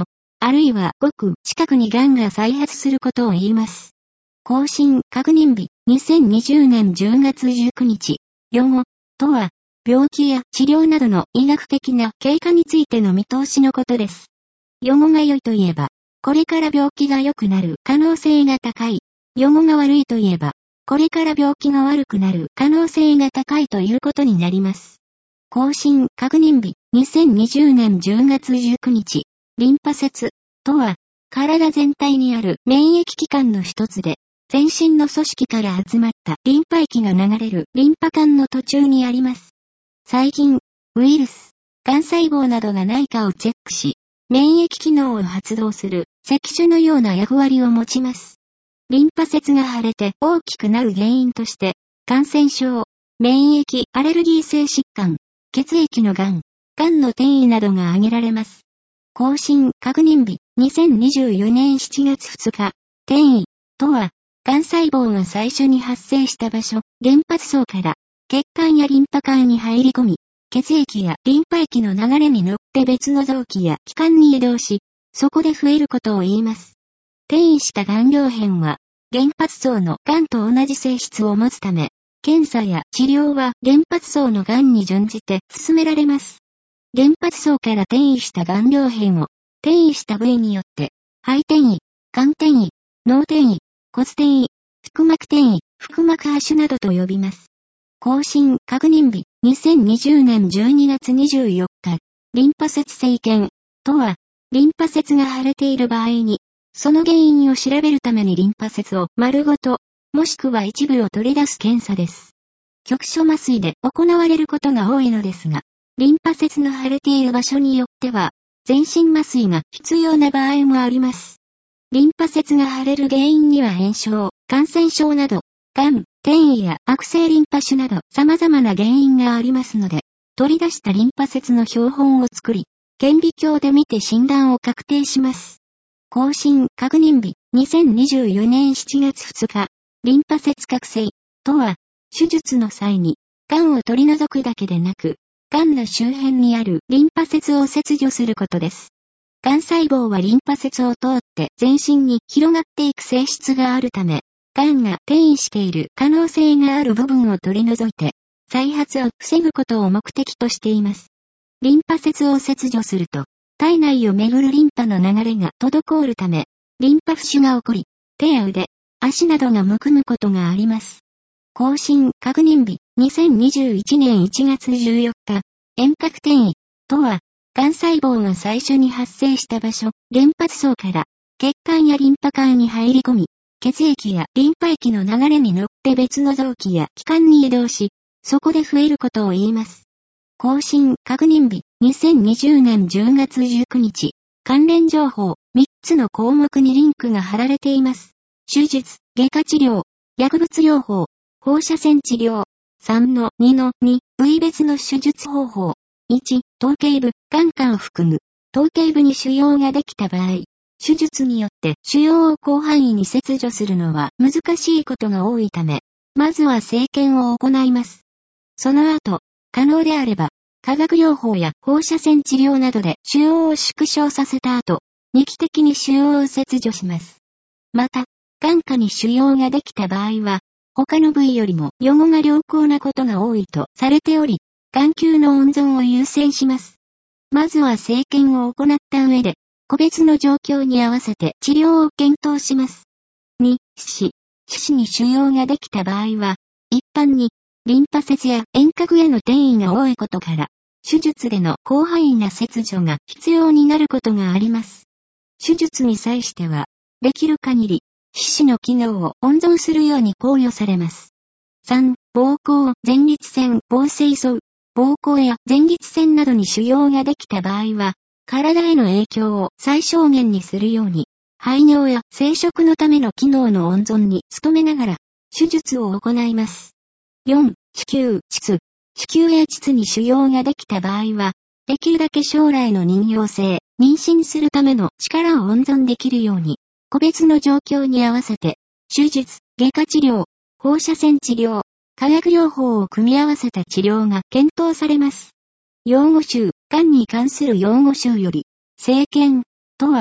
あるいはごく近くに癌が再発することを言います。更新確認日、にせんにじゅうねんじゅうがつじゅうくにち。予後とは、病気や治療などの医学的な経過についての見通しのことです。予後が良いといえば、これから病気が良くなる可能性が高い。予後が悪いといえば、これから病気が悪くなる可能性が高いということになります。更新確認日、にせんにじゅうねんじゅうがつじゅうくにち。リンパ節とは、体全体にある免疫器官の一つで、全身の組織から集まったリンパ液が流れるリンパ管の途中にあります。細菌、ウイルス、癌細胞などがないかをチェックし、免疫機能を発動する石種のような役割を持ちます。リンパ節が腫れて大きくなる原因として、感染症、免疫アレルギー性疾患、血液の癌、癌の転移などが挙げられます。更新確認日、にせんにじゅうよねんしちがつふつか、転移とは、癌細胞が最初に発生した場所、原発層から、血管やリンパ管に入り込み、血液やリンパ液の流れに乗って別の臓器や器官に移動し、そこで増えることを言います。転移した癌病変は、原発層の癌と同じ性質を持つため、検査や治療は原発層の癌に準じて進められます。原発層から転移した癌病変を、転移した部位によって、肺転移、肝転移、脳転移、骨転移、腹膜転移、腹膜播種などと呼びます。更新確認日、にせんにじゅうねんじゅうにがつにじゅうよっか。リンパ節生検とは、リンパ節が腫れている場合に、その原因を調べるためにリンパ節を丸ごと、もしくは一部を取り出す検査です。局所麻酔で行われることが多いのですが、リンパ節の腫れている場所によっては、全身麻酔が必要な場合もあります。リンパ節が腫れる原因には炎症、感染症など、癌、転移や悪性リンパ腫など様々な原因がありますので、取り出したリンパ節の標本を作り、顕微鏡で見て診断を確定します。更新確認日、にせんにじゅうよねんしちがつふつか。リンパ節覚醒とは、手術の際に、癌を取り除くだけでなく、癌の周辺にあるリンパ節を切除することです。癌細胞はリンパ節を通って全身に広がっていく性質があるため、癌が転移している可能性がある部分を取り除いて、再発を防ぐことを目的としています。リンパ節を切除すると、体内を巡るリンパの流れが滞るため、リンパ浮腫が起こり、手や腕、足などがむくむことがあります。更新確認日、にせんにじゅういちねんいちがつじゅうよっか。遠隔転移とは、癌細胞が最初に発生した場所、原発層から、血管やリンパ管に入り込み、血液やリンパ液の流れに乗って別の臓器や器官に移動し、そこで増えることを言います。更新確認日、にせんにじゅうねんじゅうがつじゅうくにち。関連情報、みっつの項目にリンクが貼られています。手術、外科治療、薬物療法、放射線治療。さんのにのに、部位別の手術方法。いち、頭頸部、眼下を含む。頭頸部に腫瘍ができた場合、手術によって腫瘍を広範囲に切除するのは難しいことが多いため、まずは生検を行います。その後、可能であれば、化学療法や放射線治療などで腫瘍を縮小させた後、二期的に腫瘍を切除します。また、眼下に腫瘍ができた場合は、他の部位よりも予後が良好なことが多いとされており、眼球の温存を優先します。まずは生検を行った上で、個別の状況に合わせて治療を検討します。に、四肢。四肢に腫瘍ができた場合は、一般に、リンパ節や遠隔への転移が多いことから、手術での広範囲な切除が必要になることがあります。手術に際しては、できる限り、皮脂の機能を温存するように考慮されます。さん、膀胱、前立腺、房水層。膀胱や前立腺などに腫瘍ができた場合は、体への影響を最小限にするように、排尿や生殖のための機能の温存に努めながら、手術を行います。よん、子宮、膣。子宮や膣に腫瘍ができた場合は、できるだけ将来の妊用性、妊娠するための力を温存できるように、個別の状況に合わせて、手術、外科治療、放射線治療、化学療法を組み合わせた治療が検討されます。用語集、がんに関する用語集より、生検とは、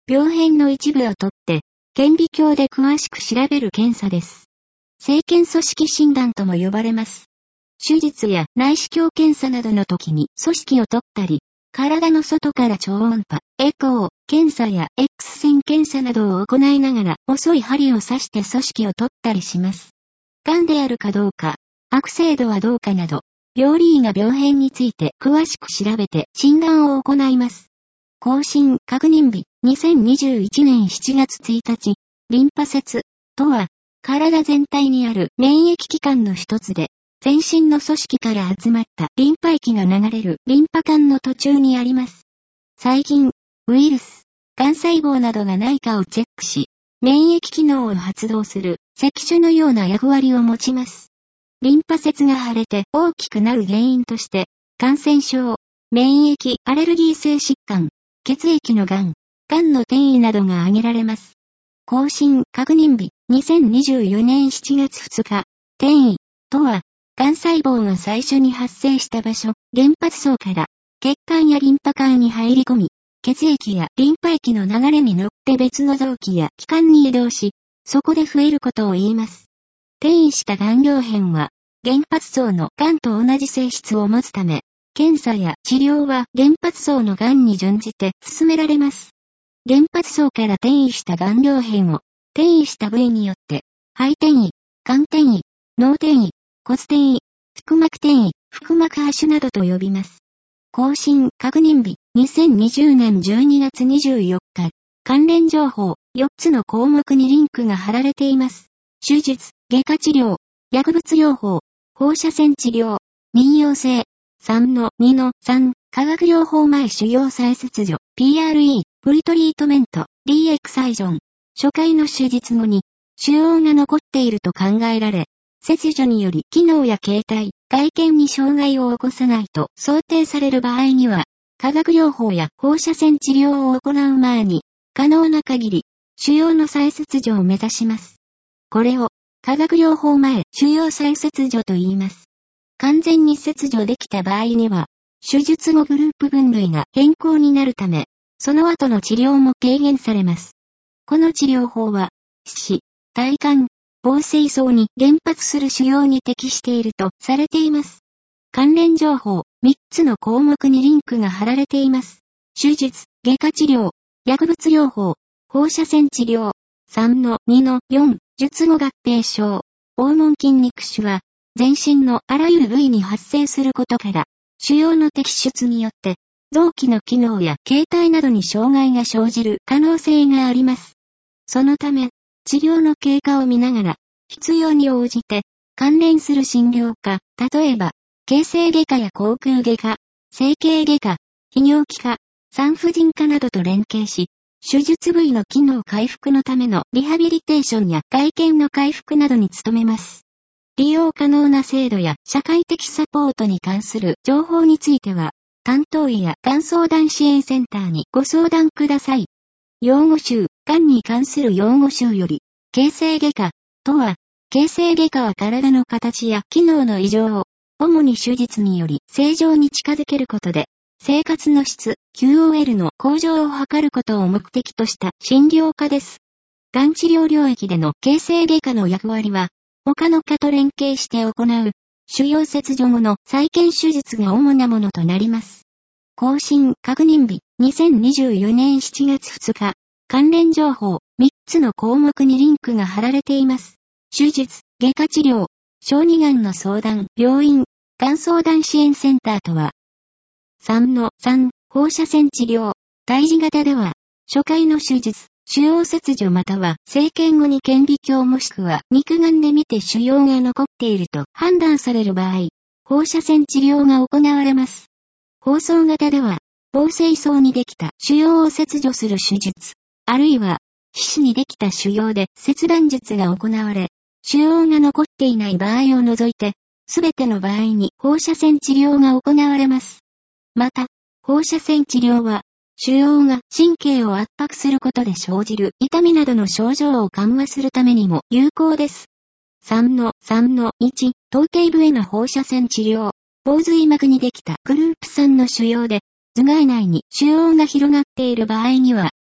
病変の一部を取って、顕微鏡で詳しく調べる検査です。生検組織診断とも呼ばれます。手術や内視鏡検査などの時に組織を取ったり、体の外から超音波、エコー、検査や X 線検査などを行いながら細い針を刺して組織を取ったりします。癌であるかどうか、悪性度はどうかなど、病理医が病変について詳しく調べて診断を行います。更新確認日、にせんにじゅういちねんしちがつついたち、リンパ節とは、体全体にある免疫器官の一つで、全身の組織から集まったリンパ液が流れるリンパ管の途中にあります。細菌、ウイルス、癌細胞などがないかをチェックし、免疫機能を発動する石手のような役割を持ちます。リンパ節が腫れて大きくなる原因として、感染症、免疫アレルギー性疾患、血液の癌、癌の転移などが挙げられます。更新確認日、にせんにじゅうよねんしちがつふつか、転移とは、癌細胞が最初に発生した場所、原発層から、血管やリンパ管に入り込み、血液やリンパ液の流れに乗って別の臓器や器官に移動し、そこで増えることを言います。転移した癌病変は、原発層の癌と同じ性質を持つため、検査や治療は原発層の癌に準じて進められます。原発層から転移した癌病変を、転移した部位によって、肺転移、肝転移、脳転移、骨転移、腹膜転移、腹膜播種などと呼びます。更新確認日、にせんにじゅうねんじゅうにがつにじゅうよっか。関連情報、よっつの項目にリンクが貼られています。手術、外科治療、薬物療法、放射線治療、妊用性、さんのにのさん、化学療法前腫瘍再切除、ピーアールイー、プリトリートメント、ディーエクサイジョン。初回の手術後に、腫瘍が残っていると考えられ、切除により機能や形態、外見に障害を起こさないと想定される場合には、化学療法や放射線治療を行う前に、可能な限り、腫瘍の再切除を目指します。これを、化学療法前腫瘍再切除と言います。完全に切除できた場合には、手術後グループ分類が変更になるため、その後の治療も軽減されます。この治療法は、四肢、体幹、房水層に連発する腫瘍に適しているとされています。関連情報、みっつの項目にリンクが貼られています。手術、外科治療、薬物療法、放射線治療、さんのにのよん、術後合併症、黄門筋肉腫は、全身のあらゆる部位に発生することから、腫瘍の摘出によって、臓器の機能や形態などに障害が生じる可能性があります。そのため、治療の経過を見ながら、必要に応じて、関連する診療科、例えば、形成外科や口腔外科、整形外科、泌尿器科、産婦人科などと連携し、手術部位の機能回復のためのリハビリテーションや外見の回復などに努めます。利用可能な制度や社会的サポートに関する情報については、担当医やがん相談支援センターにご相談ください。用語集、がんに関する用語集より、形成外科とは、形成外科は体の形や機能の異常を、主に手術により正常に近づけることで、生活の質、キューオーエル の向上を図ることを目的とした診療科です。がん治療領域での形成外科の役割は、他の科と連携して行う、腫瘍切除後の再建手術が主なものとなります。更新確認日、にせんにじゅうよねんしちがつふつか。関連情報、みっつの項目にリンクが貼られています。手術、外科治療、小児がんの相談、病院、がん相談支援センターとは、さんのさん、放射線治療、胎児型では、初回の手術、腫瘍切除または、生検後に顕微鏡もしくは肉眼で見て腫瘍が残っていると判断される場合、放射線治療が行われます。放送型では、房水層にできた腫瘍を切除する手術、あるいは、皮脂にできた腫瘍で切断術が行われ、腫瘍が残っていない場合を除いて、すべての場合に放射線治療が行われます。また、放射線治療は、腫瘍が神経を圧迫することで生じる痛みなどの症状を緩和するためにも有効です。さんのさんのいち、頭頸部への放射線治療。房髄膜にできたグループさんの腫瘍で、頭蓋内に腫瘍が広がっている場合には、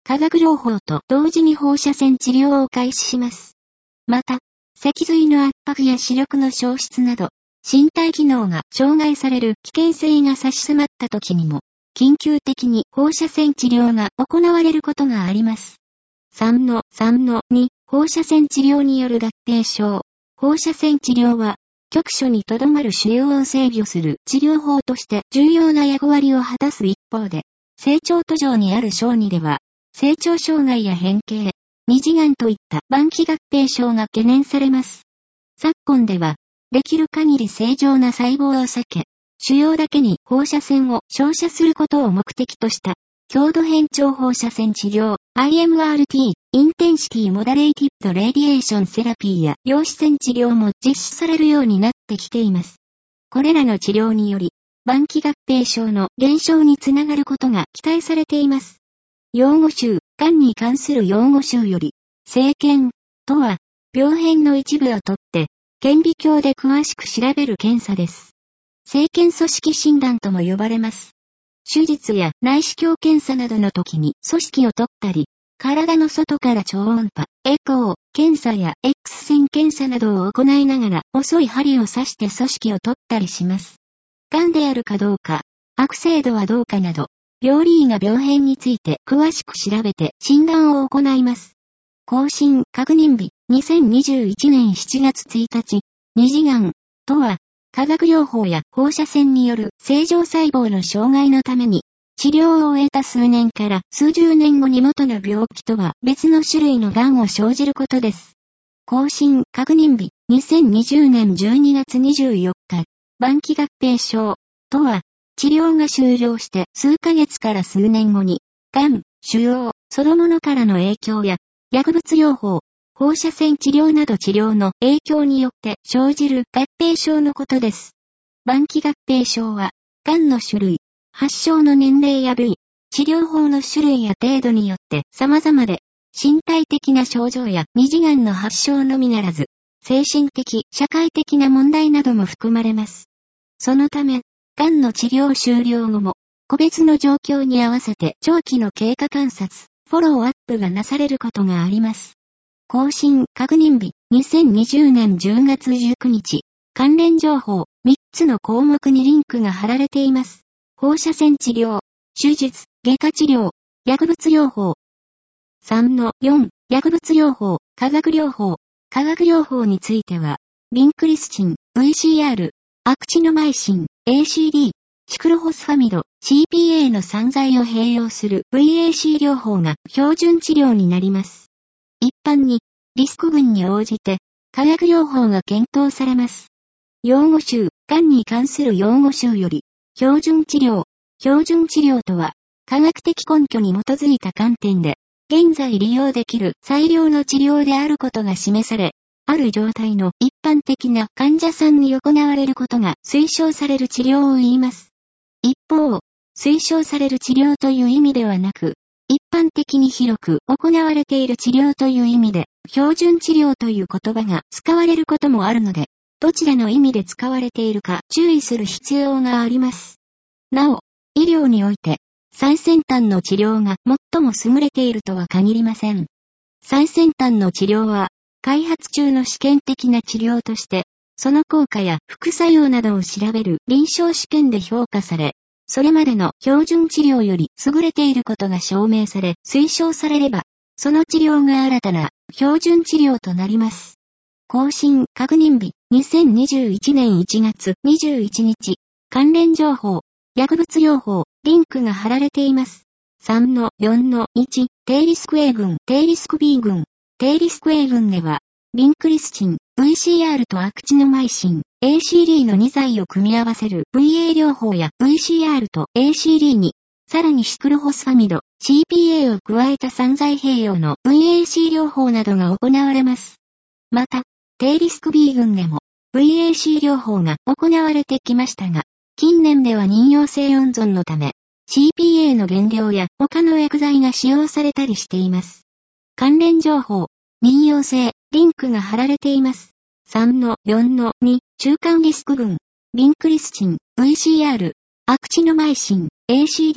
化学療法と同時に放射線治療を開始します。また、脊髄の圧迫や視力の消失など、身体機能が障害される危険性が差し迫った時にも、緊急的に放射線治療が行われることがあります。さんのさんのに 放射線治療による合併症。放射線治療は、局所にとどまる腫瘍を制御する治療法として重要な役割を果たす一方で、成長途上にある小児では、成長障害や変形、二次がんといった晩期合併症が懸念されます。昨今では、できる限り正常な細胞を避け、腫瘍だけに放射線を照射することを目的とした、強度変調放射線治療、アイエムアールティー、インテンシティモダレイティッドレディエーションセラピーや陽子線治療も実施されるようになってきています。これらの治療により、晩期合併症の減少につながることが期待されています。用語集、がんに関する用語集より、生検とは、病変の一部をとって、顕微鏡で詳しく調べる検査です。生検組織診断とも呼ばれます。手術や内視鏡検査などの時に組織を取ったり、体の外から超音波、エコー、検査や X 線検査などを行いながら細い針を刺して組織を取ったりします。癌であるかどうか、悪性度はどうかなど、病理医が病変について詳しく調べて診断を行います。更新確認日、にせんにじゅういちねんしちがつついたち、二次がんとは、化学療法や放射線による正常細胞の障害のために、治療を終えた数年から数十年後に元の病気とは別の種類の癌を生じることです。更新確認日、にせんにじゅうねんじゅうにがつにじゅうよっか、晩期合併症とは、治療が終了して数ヶ月から数年後に、癌、腫瘍、そのものからの影響や、薬物療法、放射線治療など治療の影響によって生じる合併症のことです。晩期合併症は、癌の種類、発症の年齢や部位、治療法の種類や程度によって様々で、身体的な症状や二次がんの発症のみならず、精神的、社会的な問題なども含まれます。そのため、癌の治療終了後も、個別の状況に合わせて長期の経過観察、フォローアップがなされることがあります。更新確認日、にせんにじゅうねんじゅうがつじゅうくにち、関連情報、みっつの項目にリンクが貼られています。放射線治療、手術、外科治療、薬物療法。さんのよん、薬物療法、化学療法。化学療法については、ビンクリスチン、ブイシーアール、アクチノマイシン、エーシーディー、シクロホスファミド、シーピーエー のさん剤を併用する ブイエーシー 療法が標準治療になります。一般に、リスク群に応じて、化学療法が検討されます。用語集、がんに関する用語集より、標準治療。標準治療とは、科学的根拠に基づいた観点で、現在利用できる最良の治療であることが示され、ある状態の一般的な患者さんに行われることが推奨される治療を言います。一方、推奨される治療という意味ではなく、一般的に広く行われている治療という意味で、標準治療という言葉が使われることもあるので、どちらの意味で使われているか注意する必要があります。なお、医療において、最先端の治療が最も優れているとは限りません。最先端の治療は、開発中の試験的な治療として、その効果や副作用などを調べる臨床試験で評価され、それまでの標準治療より優れていることが証明され推奨されれば、その治療が新たな標準治療となります。更新確認日、にせんにじゅういちねんいちがつにじゅういちにち、関連情報、薬物療法、リンクが貼られています。さんのよんのいち、低リスク A 群、低リスク B 群。低リスク A 群では、ビンクリスチン、ブイシーアール とアクチノマイシン、エーシーディー のに剤を組み合わせる ブイエー 療法や ブイシーアール と エーシーディー に、さらにシクロホスファミド、シーピーエー を加えたさん剤併用の ブイエーシー 療法などが行われます。また、低リスク B 群でも ブイエーシー 療法が行われてきましたが、近年では妊用性温存のため、シーピーエー の原料や他の薬剤が使用されたりしています。関連情報、妊用性、リンクが貼られています。さんのよんのに、中間リスク群、ビンクリスチン、ブイシーアール、アクチノマイシン、エーシーディー、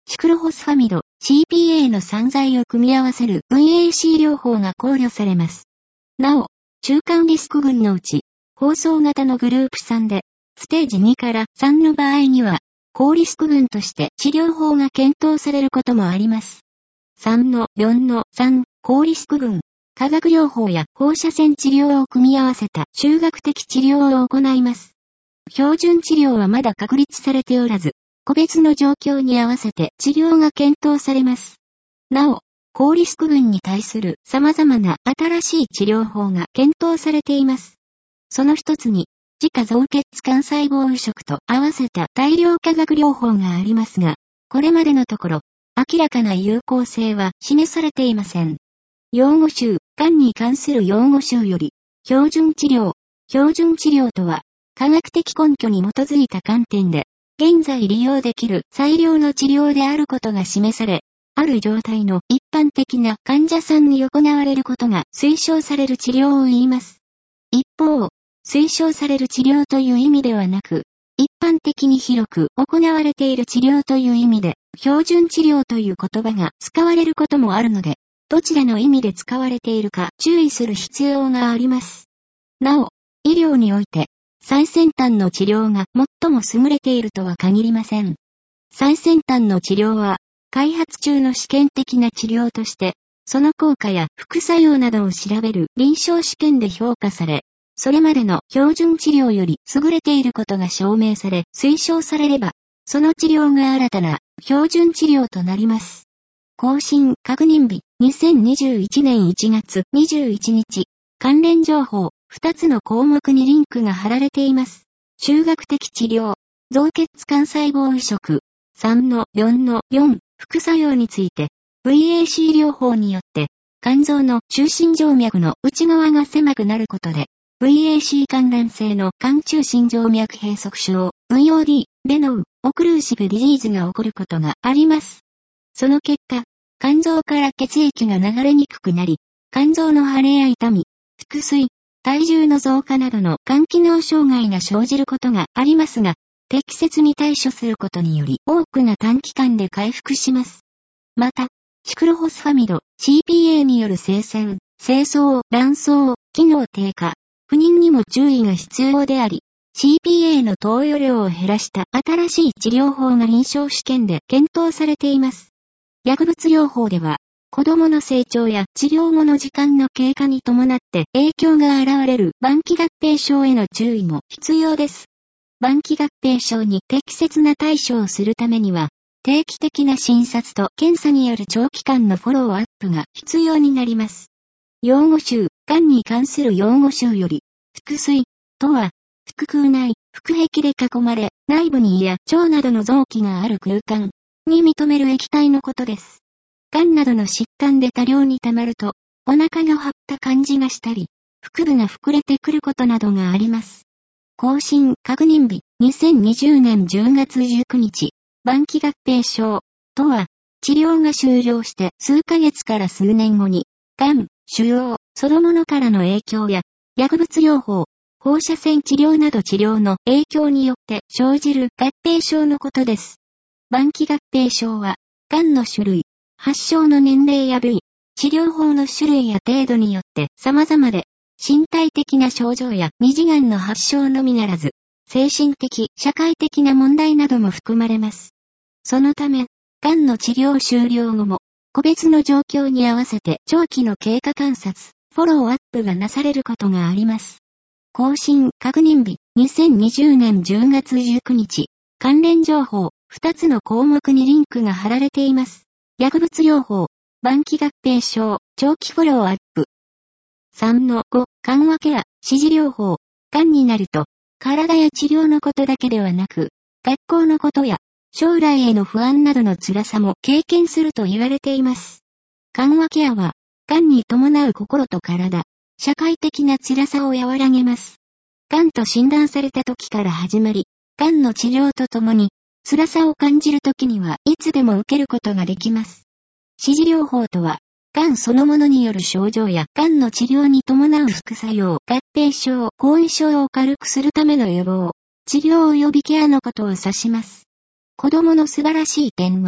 シクロホスファミド、シーピーエー のさん剤を組み合わせる ブイエーシー 療法が考慮されます。なお、中間リスク群のうち、包装型のグループさんで、ステージにからさんの場合には、高リスク群として治療法が検討されることもあります。さんのよんのさん、高リスク群、化学療法や放射線治療を組み合わせた集学的治療を行います。標準治療はまだ確立されておらず、個別の状況に合わせて治療が検討されます。なお、高リスク群に対する様々な新しい治療法が検討されています。その一つに、自家造血幹細胞移植と合わせた大量化学療法がありますが、これまでのところ、明らかな有効性は示されていません。用語集、がんに関する用語集より、標準治療。標準治療とは、科学的根拠に基づいた観点で、現在利用できる最良の治療であることが示され、ある状態の一般的な患者さんに行われることが推奨される治療を言います。一方、推奨される治療という意味ではなく、一般的に広く行われている治療という意味で、標準治療という言葉が使われることもあるので、どちらの意味で使われているか注意する必要があります。なお、医療において、最先端の治療が最も優れているとは限りません。最先端の治療は、開発中の試験的な治療として、その効果や副作用などを調べる臨床試験で評価され、それまでの標準治療より優れていることが証明され、推奨されれば、その治療が新たな標準治療となります。更新確認日、にせんにじゅういちねんいちがつにじゅういちにち、関連情報、ふたつの項目にリンクが貼られています。集学的治療、造血幹細胞移植、さんのよんのよん、副作用について、ブイエーシー 療法によって、肝臓の中心静脈の内側が狭くなることで、ブイエーシー 関連性の肝中心静脈閉塞症、ブイオーディー、レノウ、オクルーシブディジーズが起こることがあります。その結果、肝臓から血液が流れにくくなり、肝臓の腫れや痛み、腹水、体重の増加などの肝機能障害が生じることがありますが、適切に対処することにより多くが短期間で回復します。また、シクロホスファミド、シーピーエー による生鮮、精巣、卵巣、機能低下、不妊にも注意が必要であり、シーピーエー の投与量を減らした新しい治療法が臨床試験で検討されています。薬物療法では、子供の成長や治療後の時間の経過に伴って影響が現れる晩期合併症への注意も必要です。晩期合併症に適切な対処をするためには、定期的な診察と検査による長期間のフォローアップが必要になります。用語集、がんに関する用語集より、腹水とは、腹腔内、腹壁で囲まれ、内部に胃や腸などの臓器がある空間に認める液体のことです。がんなどの疾患で多量に溜まると、お腹が張った感じがしたり、腹部が膨れてくることなどがあります。更新確認日、にせんにじゅうねんじゅうがつじゅうくにち、晩期合併症とは、治療が終了して数ヶ月から数年後に、がん、腫瘍、そのものからの影響や、薬物療法、放射線治療など治療の影響によって生じる合併症のことです。晩期合併症は、がんの種類、発症の年齢や部位、治療法の種類や程度によって様々で、身体的な症状や二次がんの発症のみならず、精神的、社会的な問題なども含まれます。そのため、がんの治療終了後も、個別の状況に合わせて長期の経過観察、フォローアップがなされることがあります。更新確認日、にせんにじゅうねんじゅうがつじゅうくにち、関連情報、ふたつの項目にリンクが貼られています。薬物療法、晩期合併症、長期フォローアップ。さんのご、緩和ケア、支持療法、がんになると、体や治療のことだけではなく、学校のことや、将来への不安などの辛さも経験すると言われています。緩和ケアは、がんに伴う心と体、社会的な辛さを和らげます。がんと診断された時から始まり、がんの治療とともに、辛さを感じる時にはいつでも受けることができます。支持療法とは、がんそのものによる症状やがんの治療に伴う副作用、合併症、後遺症を軽くするための予防、治療及びケアのことを指します。子供の素晴らしい点は、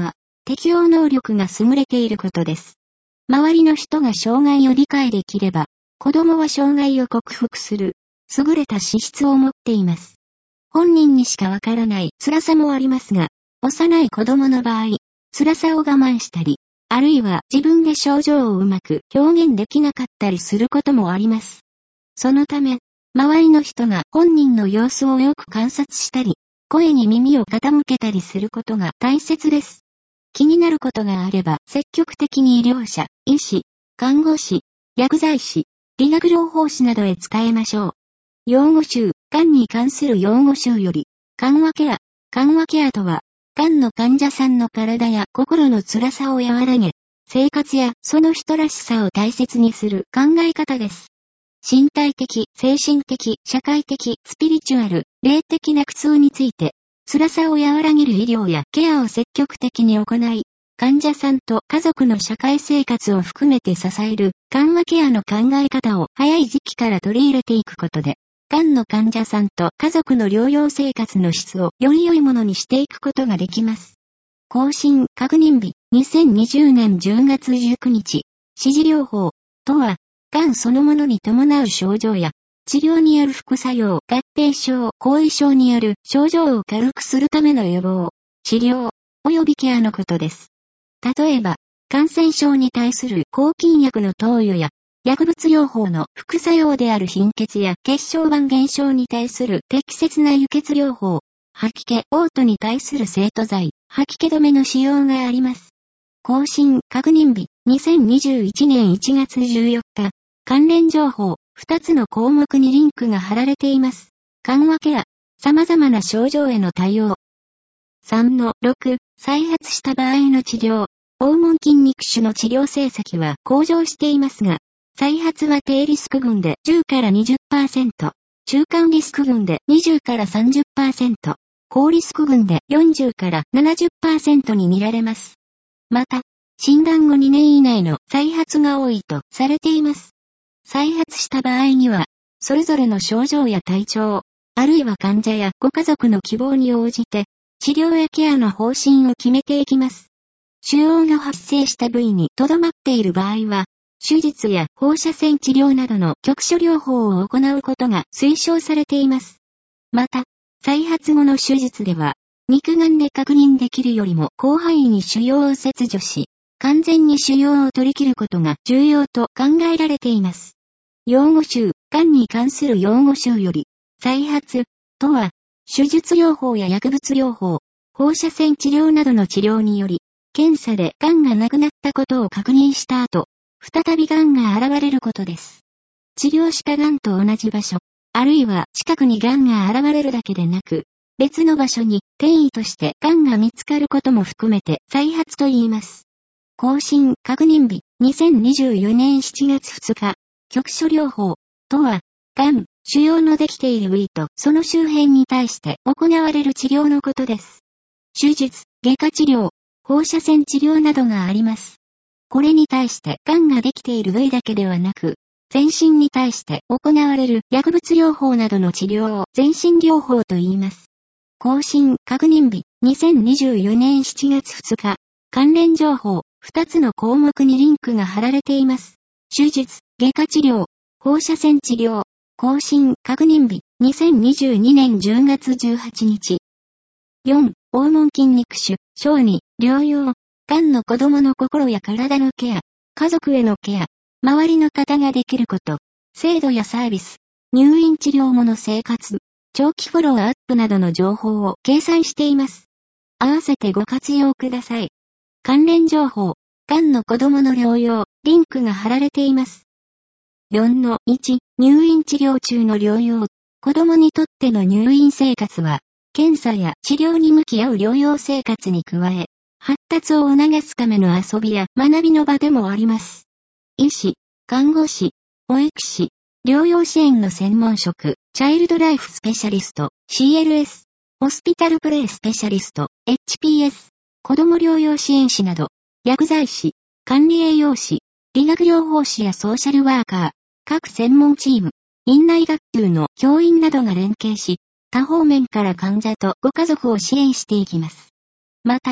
適応能力が優れていることです。周りの人が障害を理解できれば、子供は障害を克服する、優れた資質を持っています。本人にしかわからない辛さもありますが、幼い子供の場合、辛さを我慢したり、あるいは自分で症状をうまく表現できなかったりすることもあります。そのため、周りの人が本人の様子をよく観察したり、声に耳を傾けたりすることが大切です。気になることがあれば積極的に医療者、医師、看護師、薬剤師、理学療法士などへ伝えましょう。用語集、がんに関する用語集より、緩和ケア。緩和ケアとは、がんの患者さんの体や心の辛さを和らげ、生活やその人らしさを大切にする考え方です。身体的、精神的、社会的、スピリチュアル、霊的な苦痛について、辛さを和らげる医療やケアを積極的に行い、患者さんと家族の社会生活を含めて支える緩和ケアの考え方を早い時期から取り入れていくことで、がんの患者さんと家族の療養生活の質をより良いものにしていくことができます。更新確認日、にせんにじゅうねんじゅうがつじゅうくにち、指示療法とは、がんそのものに伴う症状や、治療による副作用、合併症、後遺症による症状を軽くするための予防、治療、及びケアのことです。例えば、感染症に対する抗菌薬の投与や、薬物療法の副作用である貧血や血小板減少に対する適切な輸血療法、吐き気、嘔吐に対する生徒剤、吐き気止めの使用があります。更新確認日、にせんにじゅういちねんいちがつじゅうよっか、関連情報、ふたつの項目にリンクが貼られています。緩和ケア、様々な症状への対応。さんのろく、再発した場合の治療。黄門筋肉腫の治療成績は向上していますが、再発は低リスク群でじゅうからにじゅっパーセント、中間リスク群でにじゅうからさんじゅっパーセント、高リスク群でよんじゅうからななじゅっパーセントに見られます。また、診断後にねん以内の再発が多いとされています。再発した場合には、それぞれの症状や体調、あるいは患者やご家族の希望に応じて、治療やケアの方針を決めていきます。腫瘍が発生した部位に留まっている場合は、手術や放射線治療などの局所療法を行うことが推奨されています。また、再発後の手術では、肉眼で確認できるよりも広範囲に腫瘍を切除し、完全に腫瘍を取り切ることが重要と考えられています。用語集、がんに関する用語集より、再発とは、手術療法や薬物療法、放射線治療などの治療により、検査でがんがなくなったことを確認した後、再びがんが現れることです。治療したがんと同じ場所、あるいは近くにがんが現れるだけでなく、別の場所に転移としてがんが見つかることも含めて再発と言います。更新確認日、にせんにじゅうよねんしちがつふつか、局所療法とは、がん、腫瘍のできている部位とその周辺に対して行われる治療のことです。手術、外科治療、放射線治療などがあります。これに対してがんができている部位だけではなく、全身に対して行われる薬物療法などの治療を全身療法と言います。更新確認日、にせんにじゅうよねんしちがつふつか、関連情報、ふたつの項目にリンクが貼られています。手術、外科治療、放射線治療、更新確認日、にせんにじゅうにねんじゅうがつじゅうはちにち。よん、黄門筋肉腫、小児、療養、がんの子供の心や体のケア、家族へのケア、周りの方ができること、制度やサービス、入院治療後の生活、長期フォローアップなどの情報を掲載しています。合わせてご活用ください。関連情報、がんの子供の療養、リンクが貼られています。よんのいち、入院治療中の療養、子供にとっての入院生活は、検査や治療に向き合う療養生活に加え、発達を促すための遊びや学びの場でもあります。医師、看護師、保育士、療養支援の専門職、チャイルドライフスペシャリスト、シーエルエス、ホスピタルプレイスペシャリスト、エイチピーエス、子供療養支援士など、薬剤師、管理栄養士、理学療法士やソーシャルワーカー、各専門チーム、院内学級の教員などが連携し、多方面から患者とご家族を支援していきます。また、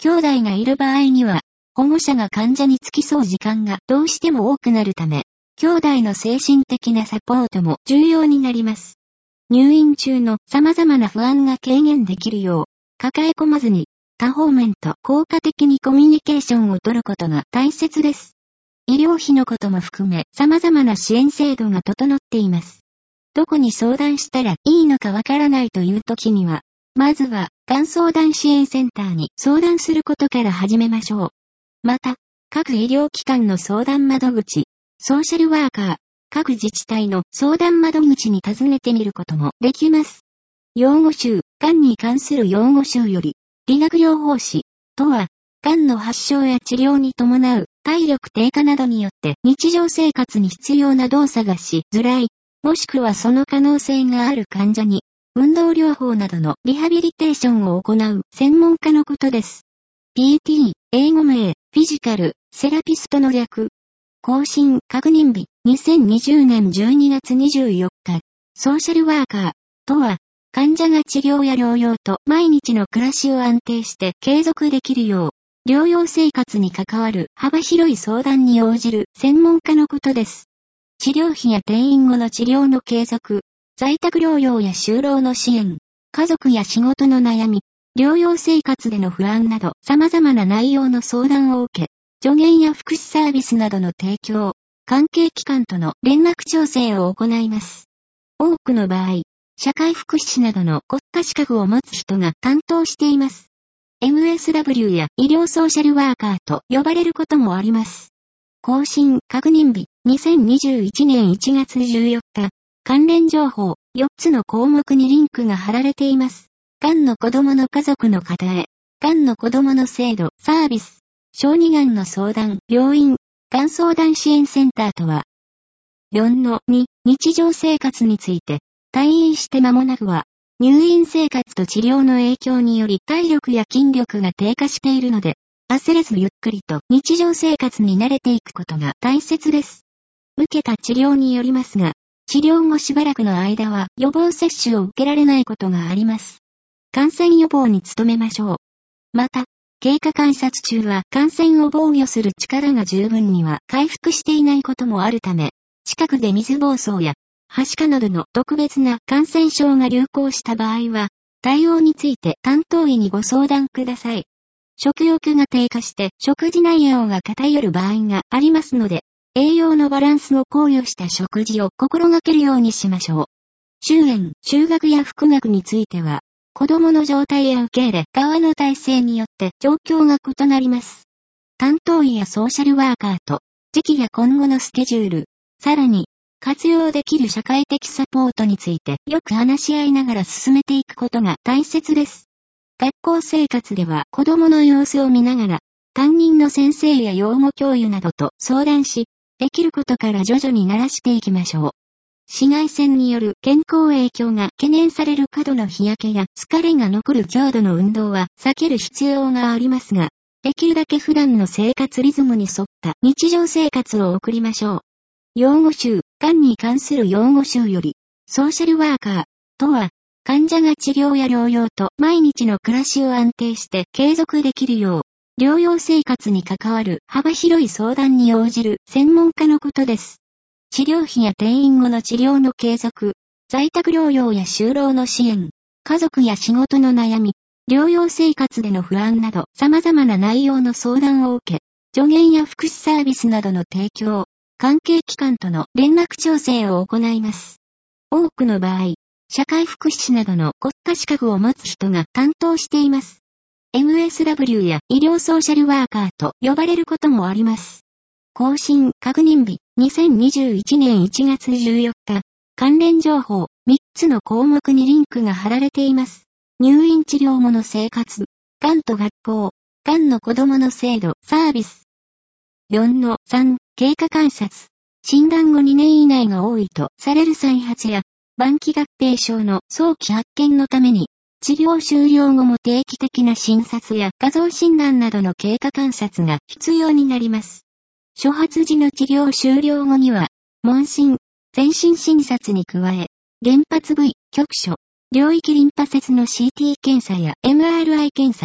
兄弟がいる場合には、保護者が患者に付き添う時間がどうしても多くなるため、兄弟の精神的なサポートも重要になります。入院中の様々な不安が軽減できるよう、抱え込まずに、多方面と効果的にコミュニケーションを取ることが大切です。医療費のことも含め様々な支援制度が整っています。どこに相談したらいいのかわからないという時には、まずは、がん相談支援センターに相談することから始めましょう。また、各医療機関の相談窓口、ソーシャルワーカー、各自治体の相談窓口に尋ねてみることもできます。用語集、がんに関する用語集より、理学療法士とは、がんの発症や治療に伴う体力低下などによって日常生活に必要な動作がしづらい、もしくはその可能性がある患者に、運動療法などのリハビリテーションを行う専門家のことです。ピーティー、英語名、フィジカル、セラピストの略。更新、確認日、にせんにじゅうねんじゅうにがつにじゅうよっか。ソーシャルワーカーとは、患者が治療や療養と毎日の暮らしを安定して継続できるよう、療養生活に関わる幅広い相談に応じる専門家のことです。治療費や転院後の治療の継続、在宅療養や就労の支援、家族や仕事の悩み、療養生活での不安など様々な内容の相談を受け、助言や福祉サービスなどの提供、関係機関との連絡調整を行います。多くの場合、社会福祉士などの国家資格を持つ人が担当しています。エムエスダブリュー や医療ソーシャルワーカーと呼ばれることもあります。更新確認日、にせんにじゅういちねんいちがつじゅうよっか。関連情報、よっつの項目にリンクが貼られています。がんの子供の家族の方へ、がんの子供の制度、サービス、小児がんの相談、病院、がん相談支援センターとは。よんのに、日常生活について、退院して間もなくは、入院生活と治療の影響により体力や筋力が低下しているので、焦らずゆっくりと日常生活に慣れていくことが大切です。受けた治療によりますが、治療後しばらくの間は予防接種を受けられないことがあります。感染予防に努めましょう。また、経過観察中は感染を防御する力が十分には回復していないこともあるため、近くで水疱瘡や、はしかなどの特別な感染症が流行した場合は、対応について担当医にご相談ください。食欲が低下して食事内容が偏る場合がありますので、栄養のバランスを考慮した食事を心がけるようにしましょう。就園、就学や復学については、子供の状態や受け入れ側の体制によって状況が異なります。担当医やソーシャルワーカーと、時期や今後のスケジュール、さらに、活用できる社会的サポートについてよく話し合いながら進めていくことが大切です。学校生活では子供の様子を見ながら、担任の先生や養護教諭などと相談し、できることから徐々に慣らしていきましょう。紫外線による健康影響が懸念される過度の日焼けや疲れが残る強度の運動は避ける必要がありますが、できるだけ普段の生活リズムに沿った日常生活を送りましょう。用語集、がんに関する用語集より、ソーシャルワーカーとは、患者が治療や療養と毎日の暮らしを安定して継続できるよう、療養生活に関わる幅広い相談に応じる専門家のことです。治療費や転院後の治療の継続、在宅療養や就労の支援、家族や仕事の悩み、療養生活での不安など様々な内容の相談を受け、助言や福祉サービスなどの提供、関係機関との連絡調整を行います。多くの場合、社会福祉士などの国家資格を持つ人が担当しています。エムエスダブリュー や医療ソーシャルワーカーと呼ばれることもあります。更新確認日、にせんにじゅういちねんいちがつじゅうよっか。関連情報、みっつの項目にリンクが貼られています。入院治療後の生活、がんと学校、がんの子供の制度、サービス。よんのさん、経過観察。診断後にねん以内が多いとされる再発や、晩期合併症の早期発見のために、治療終了後も定期的な診察や画像診断などの経過観察が必要になります。初発時の治療終了後には、問診、全身診察に加え、原発部位、局所、領域リンパ節の シーティー 検査や エムアールアイ 検査、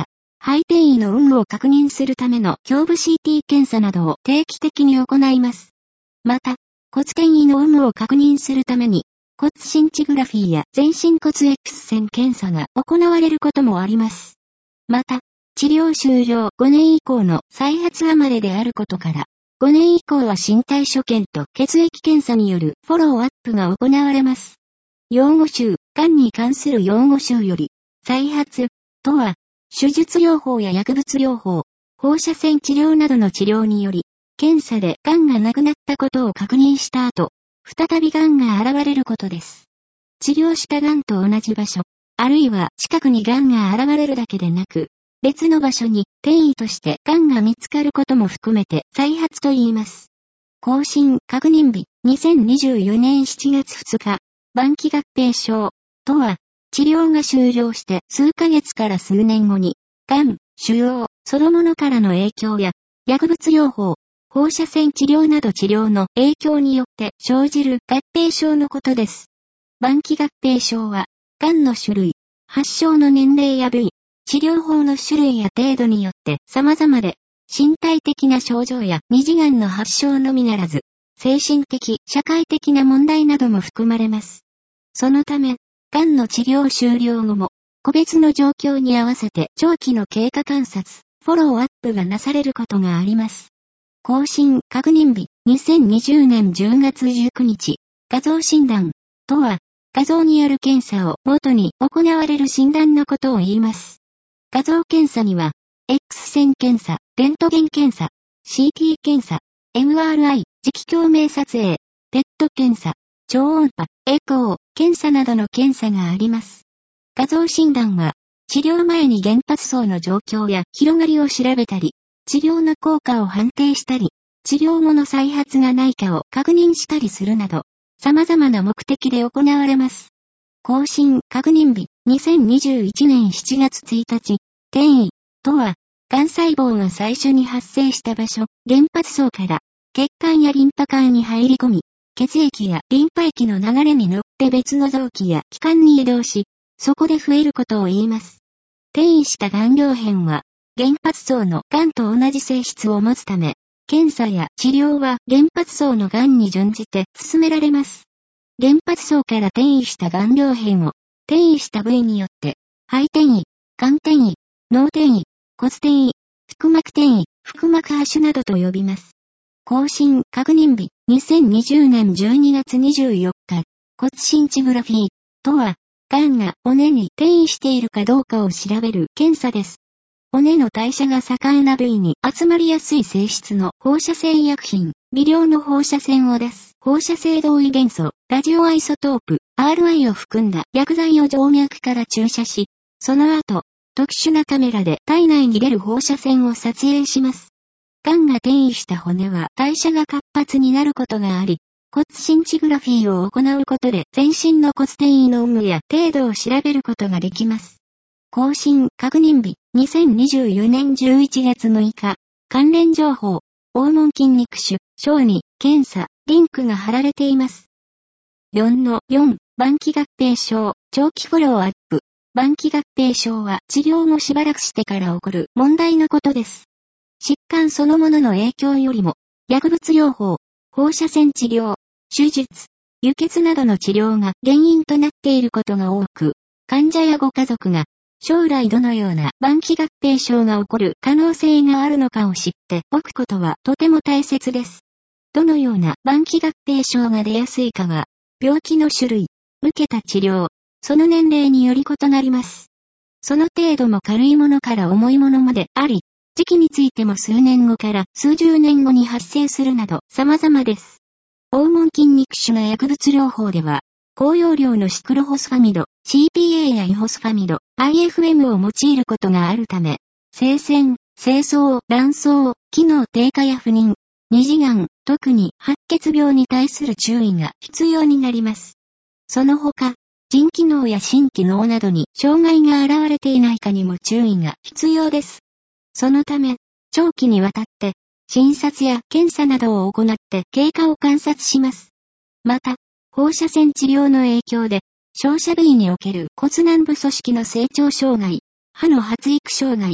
肺転移の有無を確認するための胸部 シーティー 検査などを定期的に行います。また、骨転移の有無を確認するために、骨シンチグラフィーや全身骨 X 線検査が行われることもあります。また、治療終了ごねん以降の再発生まれであることから、ごねん以降は身体所見と血液検査によるフォローアップが行われます。用語集、がんに関する用語集より、再発とは、手術療法や薬物療法、放射線治療などの治療により、検査でがんがなくなったことを確認した後、再びがんが現れることです。治療したがんと同じ場所、あるいは近くにがんが現れるだけでなく、別の場所に転移としてがんが見つかることも含めて再発と言います。更新確認日にせんにじゅうよねんしちがつふつか、晩期合併症とは、治療が終了して数ヶ月から数年後に、がん、腫瘍、そのものからの影響や、薬物療法、放射線治療など治療の影響によって生じる合併症のことです。晩期合併症は、がんの種類、発症の年齢や部位、治療法の種類や程度によって様々で、身体的な症状や二次がんの発症のみならず、精神的、社会的な問題なども含まれます。そのため、がんの治療終了後も、個別の状況に合わせて長期の経過観察、フォローアップがなされることがあります。更新確認日にせんにじゅうねんじゅうがつじゅうくにち、画像診断とは、画像による検査を元に行われる診断のことを言います。画像検査には、X 線検査、レントゲン検査、シーティー 検査、エムアールアイ、磁気共鳴撮影、ペット検査、超音波、エコー、検査などの検査があります。画像診断は、治療前に原発層の状況や広がりを調べたり、治療の効果を判定したり、治療後の再発がないかを確認したりするなど、様々な目的で行われます。更新確認日にせんにじゅういちねんしちがつついたち、転移とは、がん細胞が最初に発生した場所、原発層から血管やリンパ管に入り込み、血液やリンパ液の流れに乗って別の臓器や器官に移動し、そこで増えることを言います。転移したがん病変は、原発層のがんと同じ性質を持つため、検査や治療は原発層のがんに準じて進められます。原発層から転移したがん病変を、転移した部位によって、肺転移、肝転移、脳転移、骨転移、腹膜転移、腹膜播種などと呼びます。更新確認日にせんにじゅうねんじゅうにがつにじゅうよっか、骨シンチグラフィーとは、がんが骨に転移しているかどうかを調べる検査です。骨の代謝が盛んな部位に集まりやすい性質の放射線医薬品、微量の放射線を出す放射性同位元素、ラジオアイソトープ、アールアイ を含んだ薬剤を静脈から注射し、その後、特殊なカメラで体内に出る放射線を撮影します。がんが転移した骨は代謝が活発になることがあり、骨シンチグラフィーを行うことで全身の骨転移の有無や程度を調べることができます。更新確認日にせんにじゅうよねんじゅういちがつむいか、関連情報、黄門筋肉腫、小児、検査、リンクが貼られています。よんのよん、晩期合併症、長期フォローアップ。晩期合併症は治療後しばらくしてから起こる問題のことです。疾患そのものの影響よりも、薬物療法、放射線治療、手術、輸血などの治療が原因となっていることが多く、患者やご家族が将来どのような晩期合併症が起こる可能性があるのかを知っておくことはとても大切です。どのような晩期合併症が出やすいかは、病気の種類、受けた治療、その年齢により異なります。その程度も軽いものから重いものまであり、時期についても数年後から数十年後に発生するなど様々です。黄門筋肉腫の薬物療法では、高用量のシクロホスファミド、シーピーエー やイホスファミド、アイエフエム を用いることがあるため、性腺、精巣、卵巣、機能低下や不妊、二次がん、特に白血病に対する注意が必要になります。その他、腎機能や心機能などに障害が現れていないかにも注意が必要です。そのため、長期にわたって、診察や検査などを行って経過を観察します。また、放射線治療の影響で、照射部位における骨軟部組織の成長障害、歯の発育障害、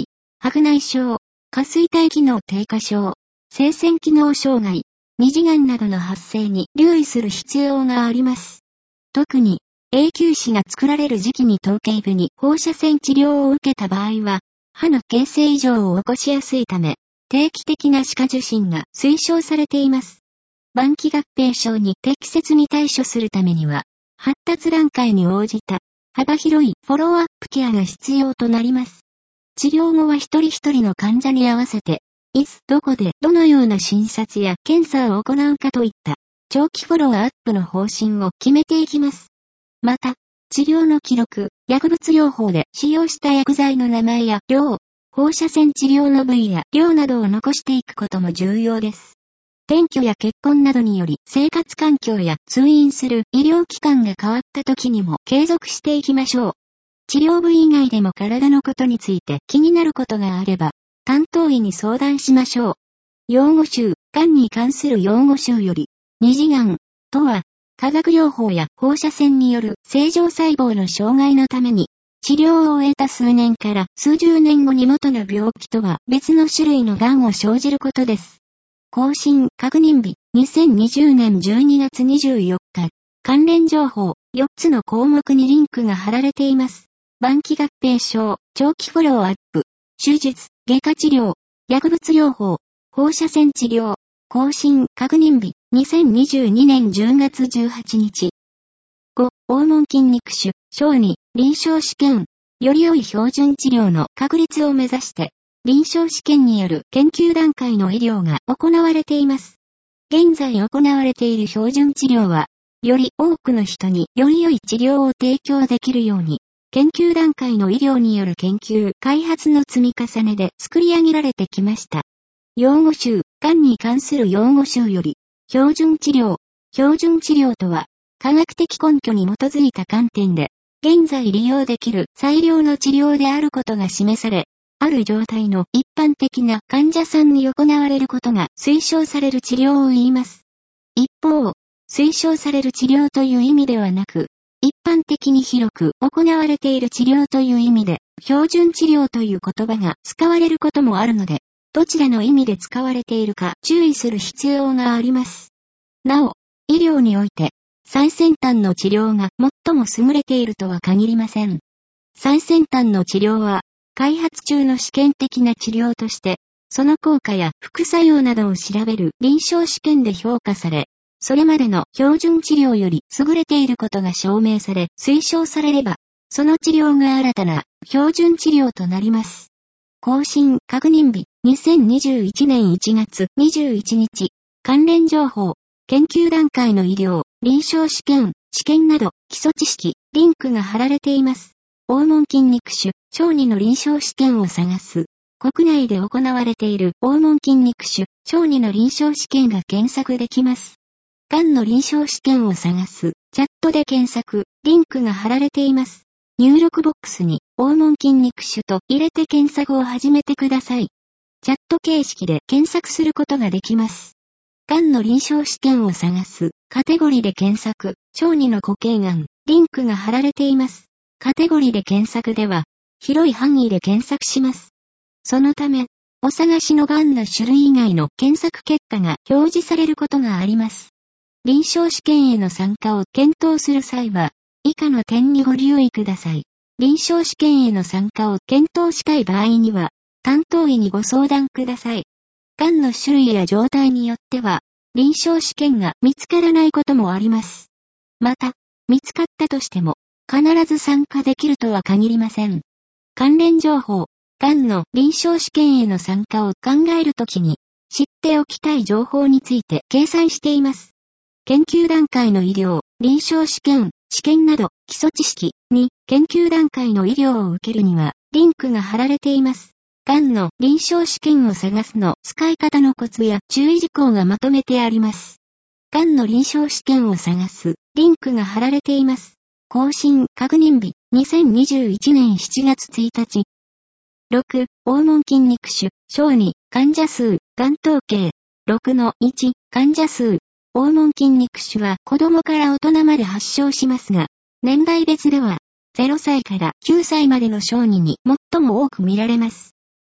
白内障、下垂体機能低下症、性腺機能障害、二次がんなどの発生に留意する必要があります。特に、永久歯が作られる時期に頭頸部に放射線治療を受けた場合は、歯の形成異常を起こしやすいため、定期的な歯科受診が推奨されています。晩期合併症に適切に対処するためには、発達段階に応じた幅広いフォローアップケアが必要となります。治療後は一人一人の患者に合わせて、いつどこでどのような診察や検査を行うかといった長期フォローアップの方針を決めていきます。また、治療の記録、薬物療法で使用した薬剤の名前や量、放射線治療の部位や量などを残していくことも重要です。転居や結婚などにより生活環境や通院する医療機関が変わった時にも継続していきましょう。治療部以外でも体のことについて気になることがあれば、担当医に相談しましょう。用語集、がんに関する用語集より、二次がんとは、化学療法や放射線による正常細胞の障害のために、治療を終えた数年から数十年後に元の病気とは別の種類のがんを生じることです。更新確認日、にせんにじゅうねんじゅうにがつにじゅうよっか。関連情報、よっつの項目にリンクが貼られています。晩期合併症、長期フォローアップ、手術、外科治療、薬物療法、放射線治療、更新確認日、にせんにじゅうにねんじゅうがつじゅうはちにち。ご、黄門筋肉腫、小児、臨床試験、より良い標準治療の確立を目指して、臨床試験による研究段階の医療が行われています。現在行われている標準治療は、より多くの人により良い治療を提供できるように、研究段階の医療による研究、開発の積み重ねで作り上げられてきました。用語集、がんに関する用語集より、標準治療。標準治療とは、科学的根拠に基づいた観点で、現在利用できる最良の治療であることが示され、ある状態の一般的な患者さんに行われることが推奨される治療を言います。一方、推奨される治療という意味ではなく、一般的に広く行われている治療という意味で、標準治療という言葉が使われることもあるので、どちらの意味で使われているか注意する必要があります。なお、医療において、最先端の治療が最も優れているとは限りません。最先端の治療は、開発中の試験的な治療として、その効果や副作用などを調べる臨床試験で評価され、それまでの標準治療より優れていることが証明され、推奨されれば、その治療が新たな標準治療となります。更新確認日、にせんにじゅういちねんいちがつにじゅういちにち。関連情報、研究段階の医療、臨床試験、治験など、基礎知識、リンクが貼られています。黄門筋肉腫、小児の臨床試験を探す。国内で行われている黄門筋肉腫、小児の臨床試験が検索できます。がんの臨床試験を探す。チャットで検索。リンクが貼られています。入力ボックスに黄門筋肉腫と入れて検索を始めてください。チャット形式で検索することができます。がんの臨床試験を探す。カテゴリーで検索。小児の固形がん。リンクが貼られています。カテゴリーで検索では、広い範囲で検索します。そのため、お探しのがんの種類以外の検索結果が表示されることがあります。臨床試験への参加を検討する際は、以下の点にご留意ください。臨床試験への参加を検討したい場合には、担当医にご相談ください。がんの種類や状態によっては、臨床試験が見つからないこともあります。また、見つかったとしても、必ず参加できるとは限りません。関連情報、がんの臨床試験への参加を考えるときに、知っておきたい情報について掲載しています。研究段階の医療、臨床試験、治験など、基礎知識に、研究段階の医療を受けるには、リンクが貼られています。がんの臨床試験を探すの使い方のコツや注意事項がまとめてあります。がんの臨床試験を探す、リンクが貼られています。更新確認日、にせんにじゅういちねんしちがつついたち。ろく、黄門筋肉腫、小児、患者数、がん統計。ろくのいち、患者数。黄門筋肉腫は子供から大人まで発症しますが、年代別では、ゼロさいからきゅうさいまでの小児に最も多く見られます。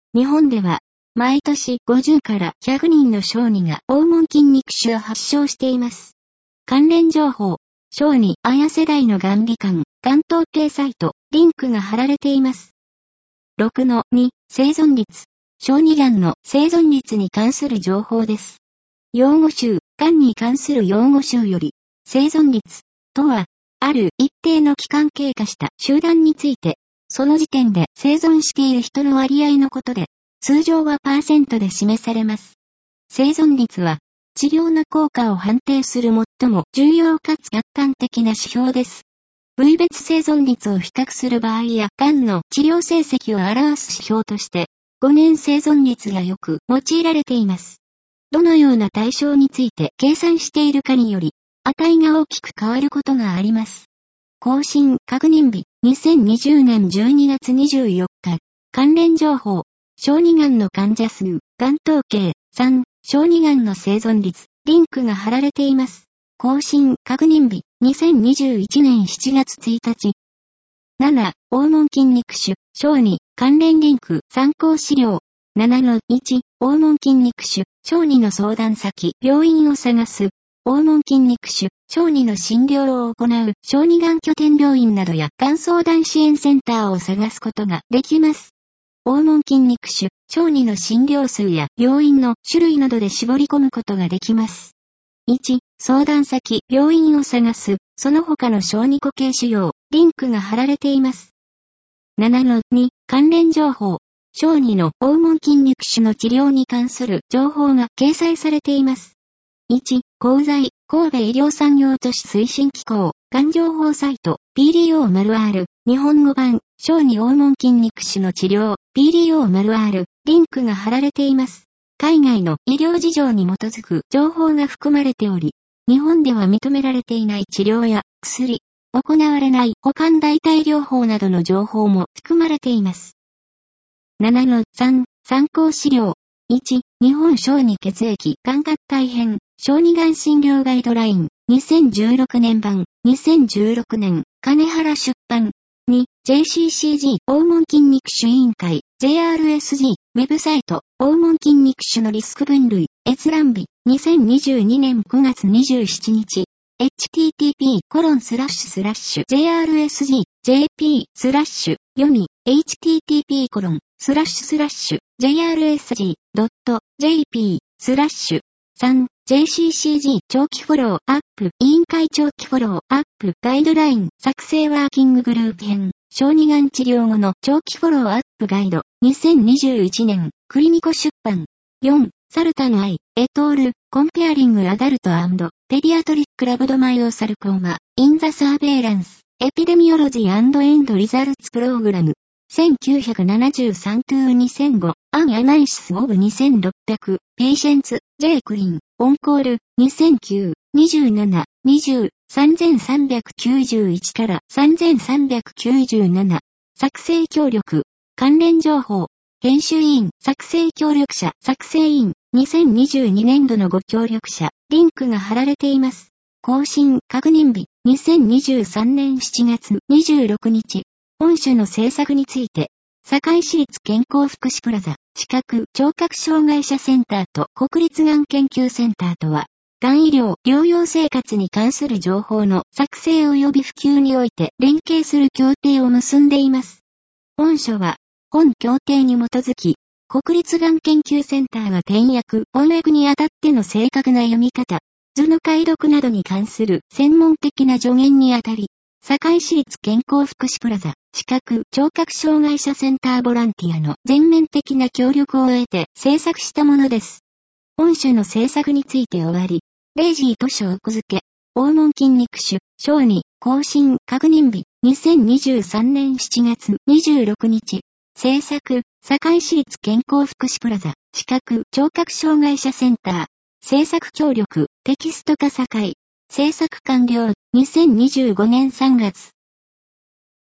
日本では、毎年ごじゅうからひゃくにんの小児が黄門筋肉腫を発症しています。関連情報、小児綾世代のがん罹患、がん統計サイト、リンクが貼られています。ろくのに、生存率。小児がんの生存率に関する情報です。用語集、がんに関する用語集より、生存率とは、ある一定の期間経過した集団について、その時点で生存している人の割合のことで、通常はパーセントで示されます。生存率は、治療の効果を判定する最も重要かつ客観的な指標です。部位別生存率を比較する場合や、がんの治療成績を表す指標として、ごねん生存率がよく用いられています。どのような対象について計算しているかにより、値が大きく変わることがあります。更新確認日、にせんにじゅうねんじゅうにがつにじゅうよっか。関連情報、小児がんの患者数、がん統計、さん、小児がんの生存率、リンクが貼られています。更新確認日、にせんにじゅういちねんしちがつついたち。なな、黄門筋肉腫、小児、関連リンク、参考資料。ななのいち、黄門筋肉腫、小児の相談先、病院を探す。黄門筋肉腫、小児の診療を行う小児がん拠点病院などやがん相談支援センターを探すことができます。黄門筋肉腫、小児の診療数や病院の種類などで絞り込むことができます。いち、相談先、病院を探す、その他の小児固形腫瘍、リンクが貼られています。ななのに、関連情報、小児の黄門筋肉腫の治療に関する情報が掲載されています。いち、功罪、神戸医療産業都市推進機構、がん情報サイト、ピーディーオー-R、日本語版、小児黄門筋肉腫の治療、ピーディーオー-R、リンクが貼られています。海外の医療事情に基づく情報が含まれており、日本では認められていない治療や薬、行われない補完代替療法などの情報も含まれています。ななのさん、参考資料。いち、日本小児血液がん学会編、小児がん診療ガイドライン、にせんじゅうろくねん版、にせんじゅうろくねん、金原出版。に、ジェイシーシージー 黄門筋肉腫委員会、ジェイアールエスジー、ウェブサイト、黄門筋肉腫のリスク分類、閲覧日、にせんにじゅうにねんくがつにじゅうしちにち。エイチティーティーピーコロンスラッシュスラッシュジェイアールエスジージェーピースラッシュ読み エイチティーティーピーコロンスラッシュスラッシュジェイアールエスジードットジェーピースラッシュさん ジェイシーシージー 長期フォローアップ委員会長期フォローアップガイドライン作成ワーキンググループ編小児がん治療後の長期フォローアップガイドにせんにじゅういちねんクリニコ出版よんサルタンアイ、エトール、コンペアリングアダルト&ペディアトリックラブドマイオサルコーマ、インザサーベイランス、エピデミオロジー&エンドリザルツプローグラム、せんきゅうひゃくななじゅうさんトゥにせんご、アンアナイシスオブにせんろっぴゃく、ペイシェンツ、ジェイクリン、オンコール、にせんきゅう、にじゅうなな、にじゅう、さんぜんさんびゃくきゅうじゅういちからさんぜんさんびゃくきゅうじゅうなな、作成協力、関連情報、編集員、作成協力者、作成員、にせんにじゅうにねんどのご協力者、リンクが貼られています。更新確認日、にせんにじゅうさんねんしちがつにじゅうろくにち。本書の制作について、堺市立健康福祉プラザ、視覚聴覚障害者センターと国立がん研究センターとは、がん医療、療養生活に関する情報の作成及び普及において連携する協定を結んでいます。本書は、本協定に基づき、国立がん研究センターが点訳、翻訳にあたっての正確な読み方、図の解読などに関する専門的な助言にあたり、堺市立健康福祉プラザ、視覚聴覚障害者センターボランティアの全面的な協力を得て制作したものです。本書の制作について終わり、レイジー図書奥付け、黄門筋肉腫、小児、更新確認日、にせんにじゅうさんねんしちがつにじゅうろくにち。制作、堺市立健康福祉プラザ、視覚聴覚障害者センター。制作協力、テキスト化堺。制作完了、にせんにじゅうごねんさんがつ。